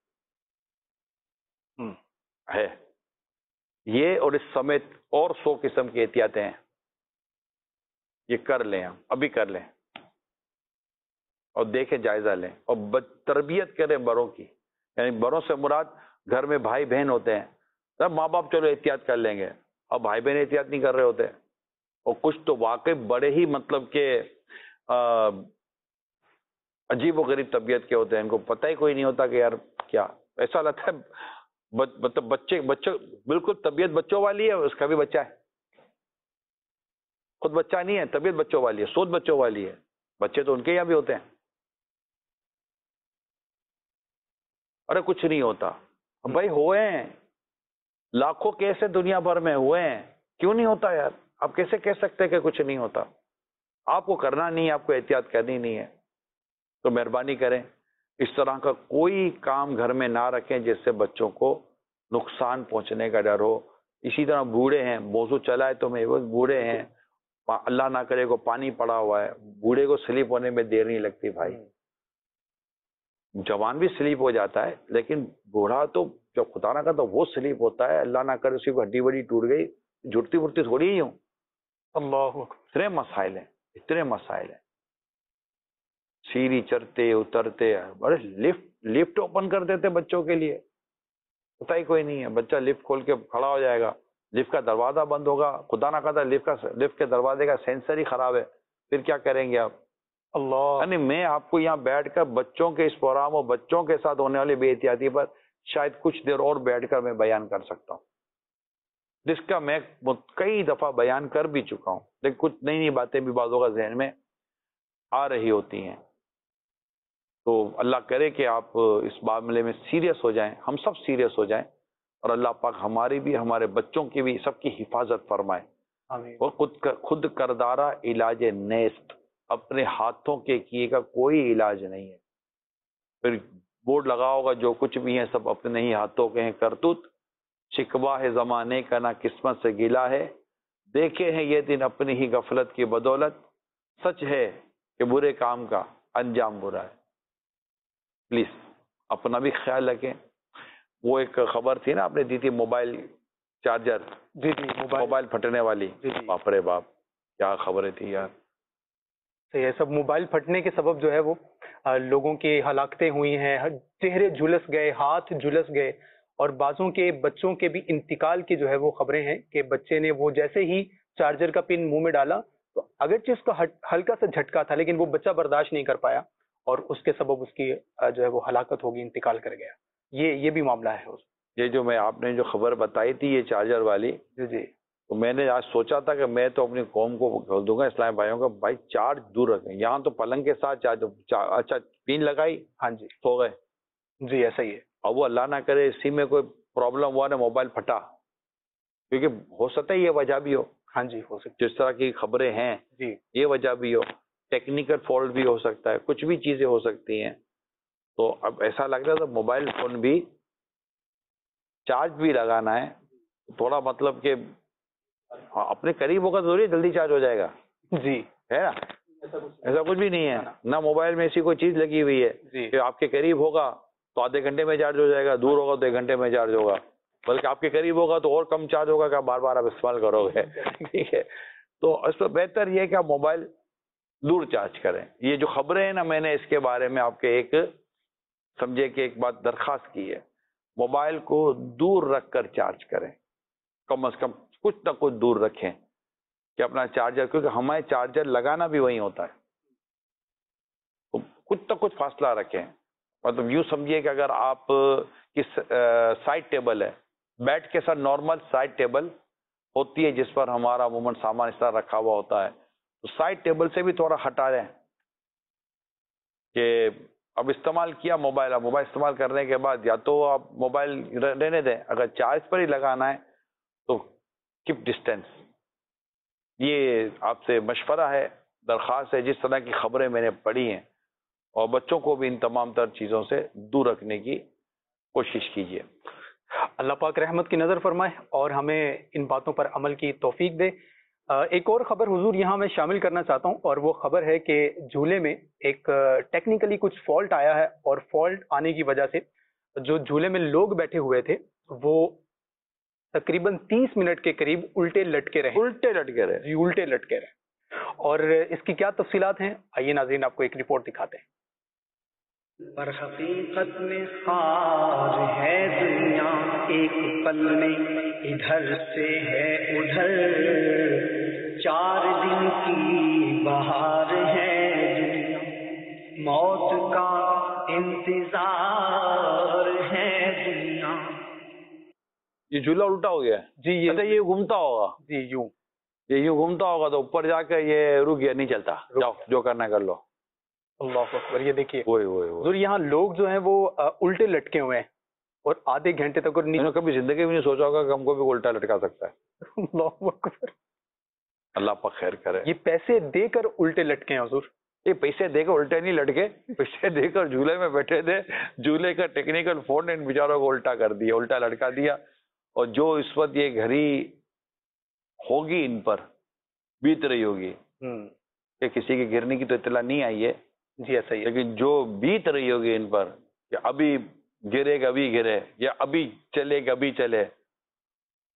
ہے. یہ اور اس سمیت اور سو قسم کی احتیاطیں ہیں، یہ کر لیں، ہم ابھی کر لیں اور دیکھیں، جائزہ لیں اور تربیت کریں بڑوں کی. یعنی بڑوں سے مراد گھر میں بھائی بہن ہوتے ہیں، تب ماں باپ چلو احتیاط کر لیں گے، اب بھائی بہن احتیاط نہیں کر رہے ہوتے. اور کچھ تو واقعی بڑے ہی مطلب کہ عجیب و غریب طبیعت کے ہوتے ہیں، ان کو پتہ ہی کوئی نہیں ہوتا کہ یار کیا. ایسا لگتا ہے مطلب بچے بچے بالکل طبیعت بچوں والی ہے، اس کا بھی بچہ ہے، خود بچہ نہیں ہے، طبیعت بچوں والی ہے، سوچ بچوں والی ہے. بچے تو ان کے یہاں بھی ہوتے ہیں. ارے کچھ نہیں ہوتا بھائی، ہوئے ہیں لاکھوں کیسے دنیا بھر میں ہوئے ہیں، کیوں نہیں ہوتا یار؟ آپ کیسے کہہ سکتے کہ کچھ نہیں ہوتا؟ آپ کو کرنا نہیں ہے، آپ کو احتیاط کرنی نہیں ہے تو مہربانی کریں اس طرح کا کوئی کام گھر میں نہ رکھیں جس سے بچوں کو نقصان پہنچنے کا ڈر ہو. اسی طرح بوڑھے ہیں، موضوع چلا ہے تو میں بوڑھے ہیں، اللہ نہ کرے کو پانی پڑا ہوا ہے، بوڑھے کو سلیپ ہونے میں دیر نہیں لگتی بھائی. جوان بھی سلیپ ہو جاتا ہے لیکن بوڑھا تو جو خدا نہ کرتا وہ سلیپ ہوتا ہے، اللہ نہ کرے اسی کو ہڈی وڈی ٹوٹ گئی، جھٹتی پھٹتی تھوڑی ہی ہوں. اللہ اتنے مسائل ہیں، اتنے مسائل ہیں. सीढ़ी चढ़ते उतरते, बड़े लिफ्ट लिफ्ट ओपन कर देते बच्चों के लिए, पता ही कोई नहीं है। बच्चा लिफ्ट खोल के खड़ा हो जाएगा, लिफ्ट का दरवाजा बंद होगा, खुदा ना खाता लिफ्ट का लिफ्ट के दरवाजे का सेंसर ही खराब है, फिर क्या करेंगे आप? अल्लाह। यानी मैं आपको यहाँ बैठकर बच्चों के इस प्रोग्राम और बच्चों के साथ होने वाली बेइतियाती पर शायद कुछ देर और बैठकर मैं बयान कर सकता हूँ, जिसका मैं कई दफा बयान कर भी चुका हूँ, लेकिन कुछ नई नई बातें भी बाजों का जहन में आ रही होती हैं। तो अल्लाह करे कि आप इस मामले में सीरियस हो जाएं, हम सब सीरियस हो जाएं, और अल्लाह पाक हमारी भी, हमारे बच्चों की भी, सबकी हिफाजत फरमाए। आमीन। और खुद कर, खुद करदारा इलाज नेस्त, अपने हाथों के किए का कोई इलाज नहीं है। फिर बोर्ड लगा होगा जो कुछ भी है सब अपने ही हाथों के हैं करतूत, शिकवा है जमाने का ना किस्मत से गिला है, देखे हैं ये दिन अपनी ही गफलत की बदौलत, सच है कि बुरे काम का अंजाम बुरा है। प्लीज अपना भी ख्याल रखें। वो एक खबर थी ना आपने दी थी, मोबाइल चार्जर, जी जी, मोबाइल मोबाइल फटने वाली, जी जी। बाप रे बाप क्या खबरें थी यार। तो ये सब मोबाइल फटने के सबब जो है वो आ, लोगों की हलाकतें हुई हैं, हर- चेहरे झुलस गए, हाथ झुलस गए, और बाजों के बच्चों के भी इंतकाल की जो है वो खबरें हैं कि बच्चे ने वो जैसे ही चार्जर का पिन मुंह में डाला तो अगरचे उसका हट- हल्का सा झटका था, लेकिन वो बच्चा बर्दाश्त नहीं कर पाया और उसके सबब उसकी आ, जो है वो हलाकत होगी, इंतकाल कर गया। ये ये भी मामला है उस। ये जो मैं आपने जो खबर बताई थी ये चार्जर वाली, जी जी तो मैंने आज सोचा था कि मैं तो अपनी कौम को बोल दूंगा, इस्लामी भाइयों का, भाई चार्ज दूर रखें। यहाँ तो पलंग के साथ चार्ज, चा, अच्छा पिन लगाई, हाँ जी सो गए। जी, ऐसा ही है। और वो अल्लाह ना करे इसी में कोई प्रॉब्लम हुआ ना, मोबाइल फटा, क्योंकि हो सकता है ये वजह भी हो, हाँ जी, हो सकता जिस तरह की खबरें हैं जी। ये वजह भी हो, टेक्निकल फॉल्ट भी हो सकता है, कुछ भी चीजें हो सकती हैं। तो अब ऐसा लगता है तो मोबाइल फोन भी चार्ज भी लगाना है, थोड़ा मतलब कि हाँ, अपने करीब होगा तो जरूरी जल्दी चार्ज हो जाएगा, जी है ना? ऐसा कुछ भी नहीं है ना, मोबाइल में ऐसी कोई चीज लगी हुई है जी कि आपके करीब होगा तो आधे घंटे में चार्ज हो जाएगा, दूर होगा तो एक घंटे में चार्ज होगा, बल्कि आपके करीब होगा तो और कम चार्ज होगा कि आप बार बार आप इस्तेमाल करोगे। ठीक है, तो इस पर बेहतर ये है कि आप मोबाइल दूर चार्ज करें। ये जो खबरें हैं ना, मैंने इसके बारे में आपके एक समझे कि एक बात दरखास्त की है, मोबाइल को दूर रख कर चार्ज करें, कम से कम कुछ ना कुछ दूर रखें कि अपना चार्जर, क्योंकि हमारे चार्जर लगाना भी वही होता है, तो कुछ ना कुछ फासला रखें। मतलब यूं समझिए कि अगर आप किस साइड टेबल है, बेड के साथ नॉर्मल साइड टेबल होती है जिस पर हमारा अमूमन सामान इस तरह रखा हुआ होता है, तो साइड टेबल से भी थोड़ा हटा दें कि अब इस्तेमाल किया मोबाइल, अब मोबाइल इस्तेमाल करने के बाद या तो आप मोबाइल रहने दें, अगर चार्ज पर ही लगाना है तो कीप डिस्टेंस। ये आपसे मशवरा है, दरख्वास्त है, जिस तरह की खबरें मैंने पढ़ी हैं, और बच्चों को भी इन तमाम तर चीज़ों से दूर रखने की कोशिश कीजिए। अल्लाह पाक रहमत की नज़र फरमाए और हमें इन बातों पर अमल की तौफीक दे। अ, एक और खबर हुजूर यहाँ मैं शामिल करना चाहता हूँ, और वो खबर है कि झूले में एक टेक्निकली कुछ फॉल्ट आया है, और फॉल्ट आने की वजह से जो झूले में लोग बैठे हुए थे वो तकरीबन तीस मिनट के करीब उल्टे लटके रहे। उल्टे लटके रहे। जी, उल्टे लटके रहे। और इसकी क्या तफसीलात हैं, आइए नाज़रीन आपको एक रिपोर्ट दिखाते हैं। पर हकीकत में खार है दुनिया, एक पल में इधर से है उधर, चार दिन की बहार है दुनिया, मौत का इंतजार है दुनिया। ये झूला उल्टा हो गया है। जी ये अच्छा, ये घूमता होगा, जी यूं ये यूं घूमता होगा तो ऊपर जाकर ये रुक गया, नहीं चलता, जाओ जो करना कर लो। अल्लाह अकबर। ये देखिए वही वही वही हुजूर, यहाँ लोग जो हैं वो अ, उल्टे लटके हुए हैं और आधे घंटे तक, और नीचे मैंने कभी जिंदगी में नहीं सोचा होगा कि हमको भी उल्टा लटका सकता है। अल्लाह अकबर। अल्लाह पाक खैर करे। ये पैसे देकर उल्टे लटके हैं हुजूर। ये पैसे देकर उल्टे नहीं लटके, पैसे देकर झूले में बैठे थे, झूले का टेक्निकल फोन इन बेचारों को उल्टा कर दिया, उल्टा लटका दिया। और जो इस वक्त ये घड़ी होगी इन पर बीत रही होगी, हम्म कि किसी की गिरने की तो इतला नहीं आई है, जी ऐसा ही है। लेकिन जो बीत रही होगी इन पर कि अभी गिरेगा अभी गिरे, या अभी चलेगा अभी चले,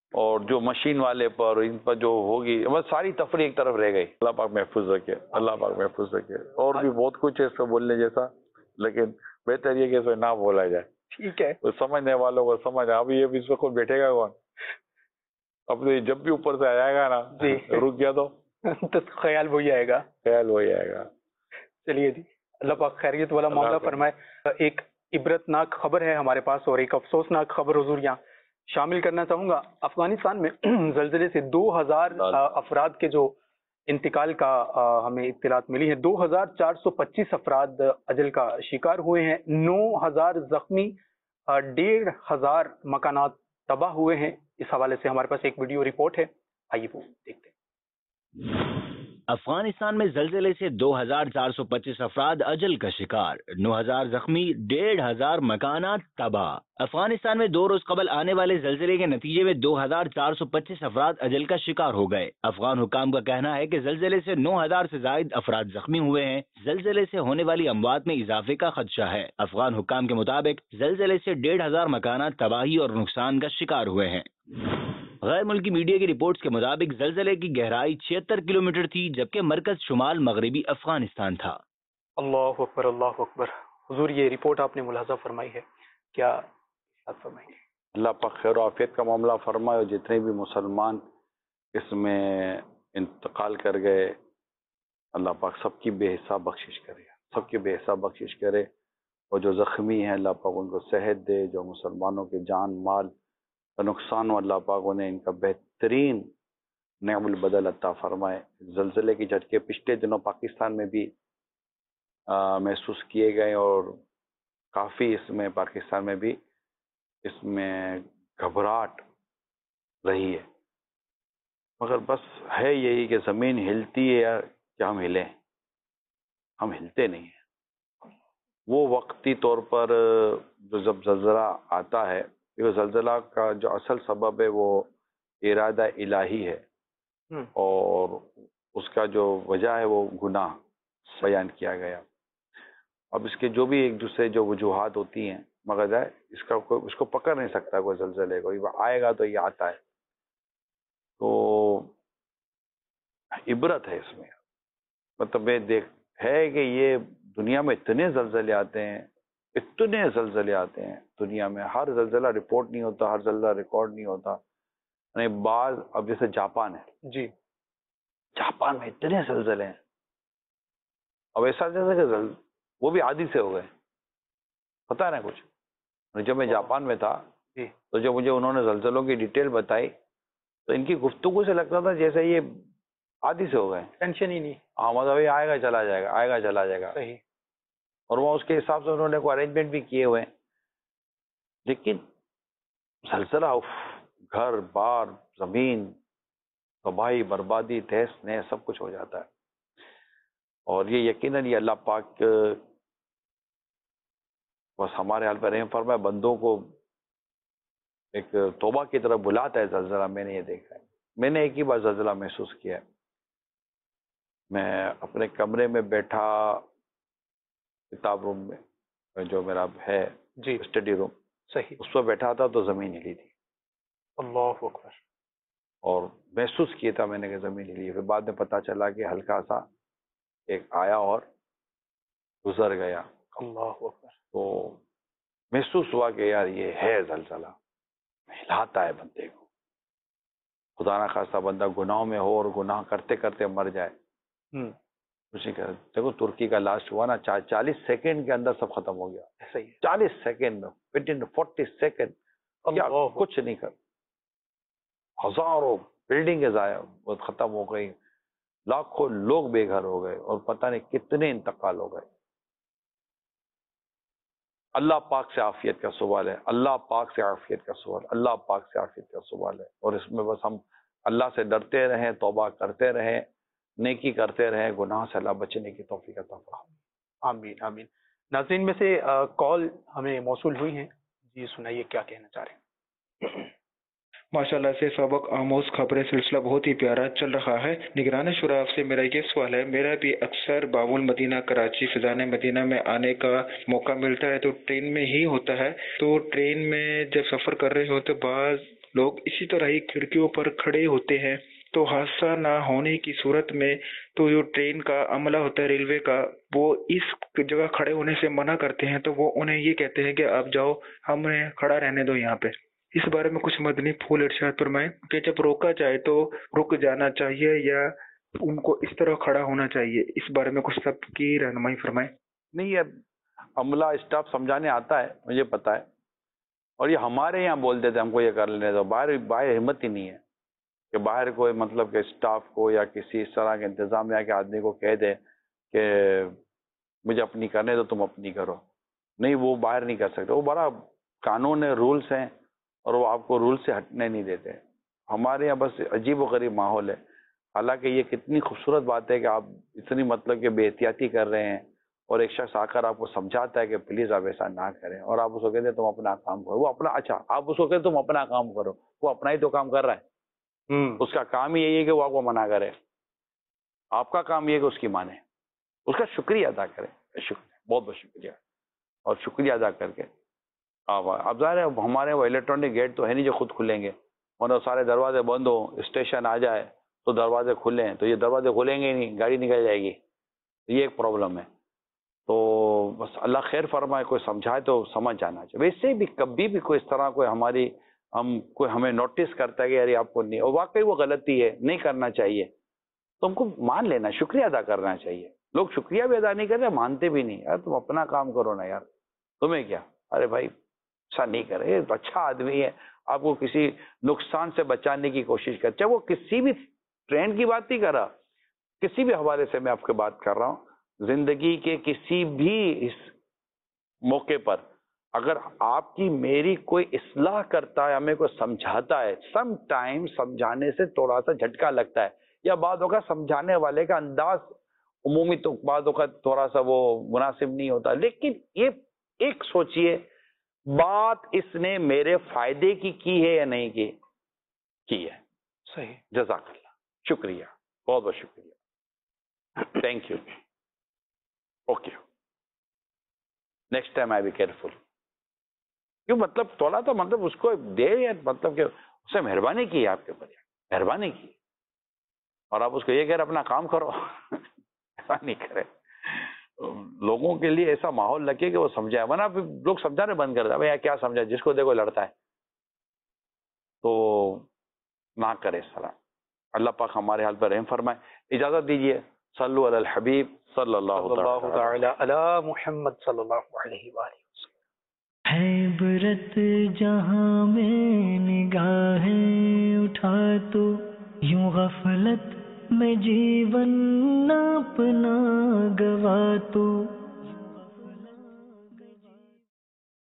اور جو مشین والے پر ان پر جو ہوگی بس ساری تفریح ایک طرف رہ گئی. اللہ پاک محفوظ رکھے, اللہ پاک محفوظ رکھے. اور بھی بہت کچھ ہے اس کو بولنے جیسا, لیکن بہتر یہ کہ اس میں نہ بولا جائے. ٹھیک ہے, تو سمجھنے والوں کو سمجھ. اب یہ اس وقت بیٹھے گا کون؟ اب جب بھی اوپر سے آئے گا نا رک گیا تو تو خیال وہی آئے گا, خیال وہی آئے گا. چلیے جی, اللہ پاک خیریت والا معاملہ فرمائے. ایک عبرتناک خبر ہے ہمارے پاس اور ایک افسوسناک خبر حضور یہاں شامل کرنا چاہوں گا. افغانستان میں زلزلے سے دو ہزار افراد کے جو انتقال کا ہمیں اطلاعات ملی ہیں. دو ہزار چار سو پچیس افراد اجل کا شکار ہوئے ہیں, نو ہزار زخمی, ڈیڑھ ہزار مکانات تباہ ہوئے ہیں. اس حوالے سے ہمارے پاس ایک ویڈیو رپورٹ ہے, آئیے وہ دیکھتے ہیں. افغانستان میں زلزلے سے دو ہزار چار سو پچیس افراد اجل کا شکار, نو ہزار زخمی, ڈیڑھ ہزار مکانات تباہ. افغانستان میں دو روز قبل آنے والے زلزلے کے نتیجے میں دو ہزار چار سو پچیس افراد اجل کا شکار ہو گئے. افغان حکام کا کہنا ہے کہ زلزلے سے نو ہزار سے زائد افراد زخمی ہوئے ہیں. زلزلے سے ہونے والی اموات میں اضافے کا خدشہ ہے. افغان حکام کے مطابق زلزلے سے ڈیڑھ ہزار مکانات تباہی اور نقصان کا شکار ہوئے ہیں. غیر ملکی میڈیا کی رپورٹس کے مطابق زلزلے کی گہرائی چھہتر کلومیٹر تھی, جبکہ مرکز شمال مغربی افغانستان تھا. اللہ اکبر, اللہ اکبر. حضور یہ رپورٹ آپ نے ملاحظہ فرمائی ہے, کیا فرمائیں گے؟ اللہ پاک خیر و عافیت کا معاملہ فرمائے, اور جتنے بھی مسلمان اس میں انتقال کر گئے اللہ پاک سب کی بے حساب بخشش کرے, سب کی بے حساب بخشش کرے. اور جو زخمی ہیں اللہ پاک ان کو صحت دے, جو مسلمانوں کے جان مال کا نقصان ہو اللہ پاک انہیں ان کا بہترین نعم البدل عطا فرمائے. زلزلے کی جھٹکے پچھلے دنوں پاکستان میں بھی محسوس کیے گئے, اور کافی اس میں پاکستان میں بھی اس میں گھبراہٹ رہی ہے. مگر بس ہے یہی کہ زمین ہلتی ہے یا کہ ہم ہلیں, ہم ہلتے نہیں ہیں. وہ وقتی طور پر جو جب زلزلہ آتا ہے, یہ زلزلہ کا جو اصل سبب ہے وہ ارادہ الہی ہے, اور اس کا جو وجہ ہے وہ گناہ بیان کیا گیا. اب اس کے جو بھی ایک دوسرے جو وجوہات ہوتی ہیں, مگر ہے اس کا کوئی اس کو پکڑ نہیں سکتا کوئی زلزلے کو, یہ آئے گا تو یہ آتا ہے. تو عبرت ہے اس میں, مطلب یہ دیکھ ہے کہ یہ دنیا میں اتنے زلزلے آتے ہیں, اتنے زلزلے آتے ہیں دنیا میں. ہر زلزلہ رپورٹ نہیں ہوتا, ہر زلزلہ ریکارڈ نہیں ہوتا. یعنی بعض, اب جیسے جاپان ہے جی, جاپان میں اتنے زلزلے ہیں. اب ایسا جیسا کہ وہ بھی عادی سے ہو گئے, پتہ ہے نا کچھ. جب میں جاپان میں تھا تو جب مجھے انہوں نے زلزلوں کی ڈیٹیل بتائی تو ان کی گفتگو سے لگتا تھا جیسے یہ عادی سے ہو گئے, ٹینشن ہی نہیں. ہاں مطلب یہ آئے گا چلا جائے گا, آئے گا چلا جائے گا. صحیح. اور وہ اس کے حساب سے انہوں نے کوئی ارینجمنٹ بھی کیے ہوئے ہیں. لیکن زلزلہ گھر بار زمین تباہی بربادی تہس نہس سب کچھ ہو جاتا ہے. اور یہ یقیناً یہ اللہ پاک بس ہمارے حال پر رحم فرمائے, بندوں کو ایک توبہ کی طرف بلاتا ہے زلزلہ. میں نے یہ دیکھا ہے, میں نے ایک ہی بار زلزلہ محسوس کیا ہے. میں اپنے کمرے میں بیٹھا کتاب روم میں جو میرا ہے جی اسٹڈی روم, صحیح, اس پر بیٹھا تھا تو زمین ہلی تھی. اللہ اکبر. اور محسوس کیا تھا میں نے کہ زمین ہلی. پھر بعد میں پتہ چلا کہ ہلکا سا ایک آیا اور گزر گیا. اللہ اکبر. تو محسوس ہوا کہ یار یہ ہے زلزلہ, ہلاتا ہے بندے کو. خدا نہ خواستہ بندہ گناہوں میں ہو اور گناہ کرتے کرتے مر جائے, ہوں اسی کا دیکھو ترکی کا لاسٹ ہوا نا, چالیس سیکنڈ کے اندر سب ختم ہو گیا. صحیح, چالیس سیکنڈ میں, ود ان فورٹی سیکنڈ کیا کچھ نہیں کر. ہزاروں بلڈنگیں ضائع ختم ہو گئی, لاکھوں لوگ بے گھر ہو گئے, اور پتہ نہیں کتنے انتقال ہو گئے. اللہ پاک سے عافیت کا سوال ہے, اللہ پاک سے عافیت کا سوال, اللہ پاک سے عافیت کا سوال ہے. اور اس میں بس ہم اللہ سے ڈرتے رہیں, توبہ کرتے رہیں, نیکی کرتے رہیں, گناہ سے اللہ بچنے کی توفیق عطا فرمائے. آمین آمین. ناظرین میں سے کال ہمیں موصول ہوئی ہیں, جی سنائیے کیا کہنا چاہ رہے ہیں. ماشاءاللہ سے سبق آموز خبریں سلسلہ بہت ہی پیارا چل رہا ہے. نگران شورا آپ سے میرا یہ سوال ہے, میرا بھی اکثر باب المدینہ کراچی فضان مدینہ میں آنے کا موقع ملتا ہے تو ٹرین میں ہی ہوتا ہے. تو ٹرین میں جب سفر کر رہے ہو تو بعض لوگ اسی طرح ہی کھڑکیوں پر کھڑے ہوتے ہیں، تو حادثہ نہ ہونے کی صورت میں تو جو ٹرین کا عملہ ہوتا ہے ریلوے کا، وہ اس جگہ کھڑے ہونے سے منع کرتے ہیں، تو وہ انہیں یہ کہتے ہیں کہ آپ جاؤ، ہمیں کھڑا رہنے دو یہاں پہ۔ اس بارے میں کچھ مدنی پھول ارشاد فرمائیں کہ جب روکا جائے تو رک جانا چاہیے یا ان کو اس طرح کھڑا ہونا چاہیے، اس بارے میں کچھ سب کی رہنمائی فرمائیں۔ نہیں، یہ عملہ اسٹاف سمجھانے آتا ہے، مجھے پتا ہے، اور یہ ہمارے یہاں بولتے تھے ہم کو یہ کر لینے دو، باہر باہر ہمت ہی نہیں ہے کہ باہر کوئی مطلب کہ اسٹاف کو یا کسی اس طرح کے انتظامیہ کے آدمی کو کہہ دے کہ مجھے اپنی کرنے دو، تم اپنی کرو۔ نہیں، وہ باہر نہیں کر سکتے، وہ بڑا قانون ہے، رولز ہیں، اور وہ آپ کو رول سے ہٹنے نہیں دیتے۔ ہمارے یہاں بس عجیب و غریب ماحول ہے۔ حالانکہ یہ کتنی خوبصورت بات ہے کہ آپ اتنی مطلب کہ بے احتیاطی کر رہے ہیں، اور ایک شخص آ کر آپ کو سمجھاتا ہے کہ پلیز آپ ایسا نہ کریں، اور آپ اس کو کہتے ہیں تم اپنا کام کرو۔ وہ اپنا اچھا آپ اس کو کہتے تم اپنا کام کرو، وہ اپنا ہی تو کام کر رہا ہے۔ اس کا کام ہی یہی ہے کہ وہ آپ کو منع کرے، آپ کا کام یہ ہے کہ اس کی مانے، اس کا شکریہ ادا کریں۔ شکریہ، بہت بہت شکریہ، اور شکریہ ادا کر کے آپ اب ظاہر ہے ہمارے وہ الیکٹرانک گیٹ تو ہے نہیں جو خود کھلیں گے، ورنہ سارے دروازے بند ہوں، اسٹیشن آ جائے تو دروازے کھلیں، تو یہ دروازے کھلیں گے ہی نہیں، گاڑی نکل جائے گی، یہ ایک پرابلم ہے۔ تو بس اللہ خیر فرمائے، کوئی سمجھائے تو سمجھ جانا چاہیے۔ ویسے بھی کبھی بھی کوئی اس طرح کوئی ہماری ہم کوئی ہمیں نوٹس کرتا ہے کہ یار آپ کو نہیں، اور واقعی وہ غلطی ہے، نہیں کرنا چاہیے، تو ہم کو مان لینا، شکریہ ادا کرنا چاہیے۔ لوگ شکریہ بھی ادا نہیں کرتے، مانتے بھی نہیں، یار تم اپنا کام کرو نا یار، تمہیں کیا، ارے بھائی ایسا نہیں کرے، یہ اچھا آدمی ہے، آپ کو کسی نقصان سے بچانے کی کوشش کر، چاہے وہ کسی بھی ٹرین کی بات نہیں کر رہا، کسی بھی حوالے سے میں آپ کے بات کر رہا ہوں، زندگی کے کسی بھی اس موقع پر اگر آپ کی میری کوئی اصلاح کرتا ہے، ہمیں کوئی سمجھاتا ہے، سم ٹائم سمجھانے سے تھوڑا سا جھٹکا لگتا ہے، یا بعض اوقات سمجھانے والے کا انداز عمومی تو بعض اوقات تھوڑا سا وہ مناسب نہیں ہوتا، لیکن یہ ایک سوچئے بات اس نے میرے فائدے کی کی ہے یا نہیں کی کی ہے۔ صحیح، جزاک اللہ، شکریہ، بہت بہت شکریہ، thank you, okay, next time I be careful. کیوں مطلب تھوڑا تو مطلب اس کو دے، یا مطلب کہ اس نے مہربانی کی ہے آپ کے اوپر، مہربانی کی، اور آپ اس کو یہ کہہ رہے اپنا کام کرو، ایسا نہیں کرے۔ لوگوں کے لیے ایسا ماحول رکھے کہ وہ سمجھائے، ورنہ لوگ سمجھانے بند کر دیتے ہیں، کیا سمجھا، جس کو دیکھو لڑتا ہے، تو نہ کرے اس طرح۔ اللہ پاک ہمارے حال پر رحم فرمائے۔ اجازت دیجیے، صلو علی الحبیب صلی اللہ تعالی علی محمد صلی اللہ علیہ وآلہ وسلم۔ ہے عبرت جہاں میں نگاہیں اٹھا تو یوں غفلت میں جیون اپنا گوا تو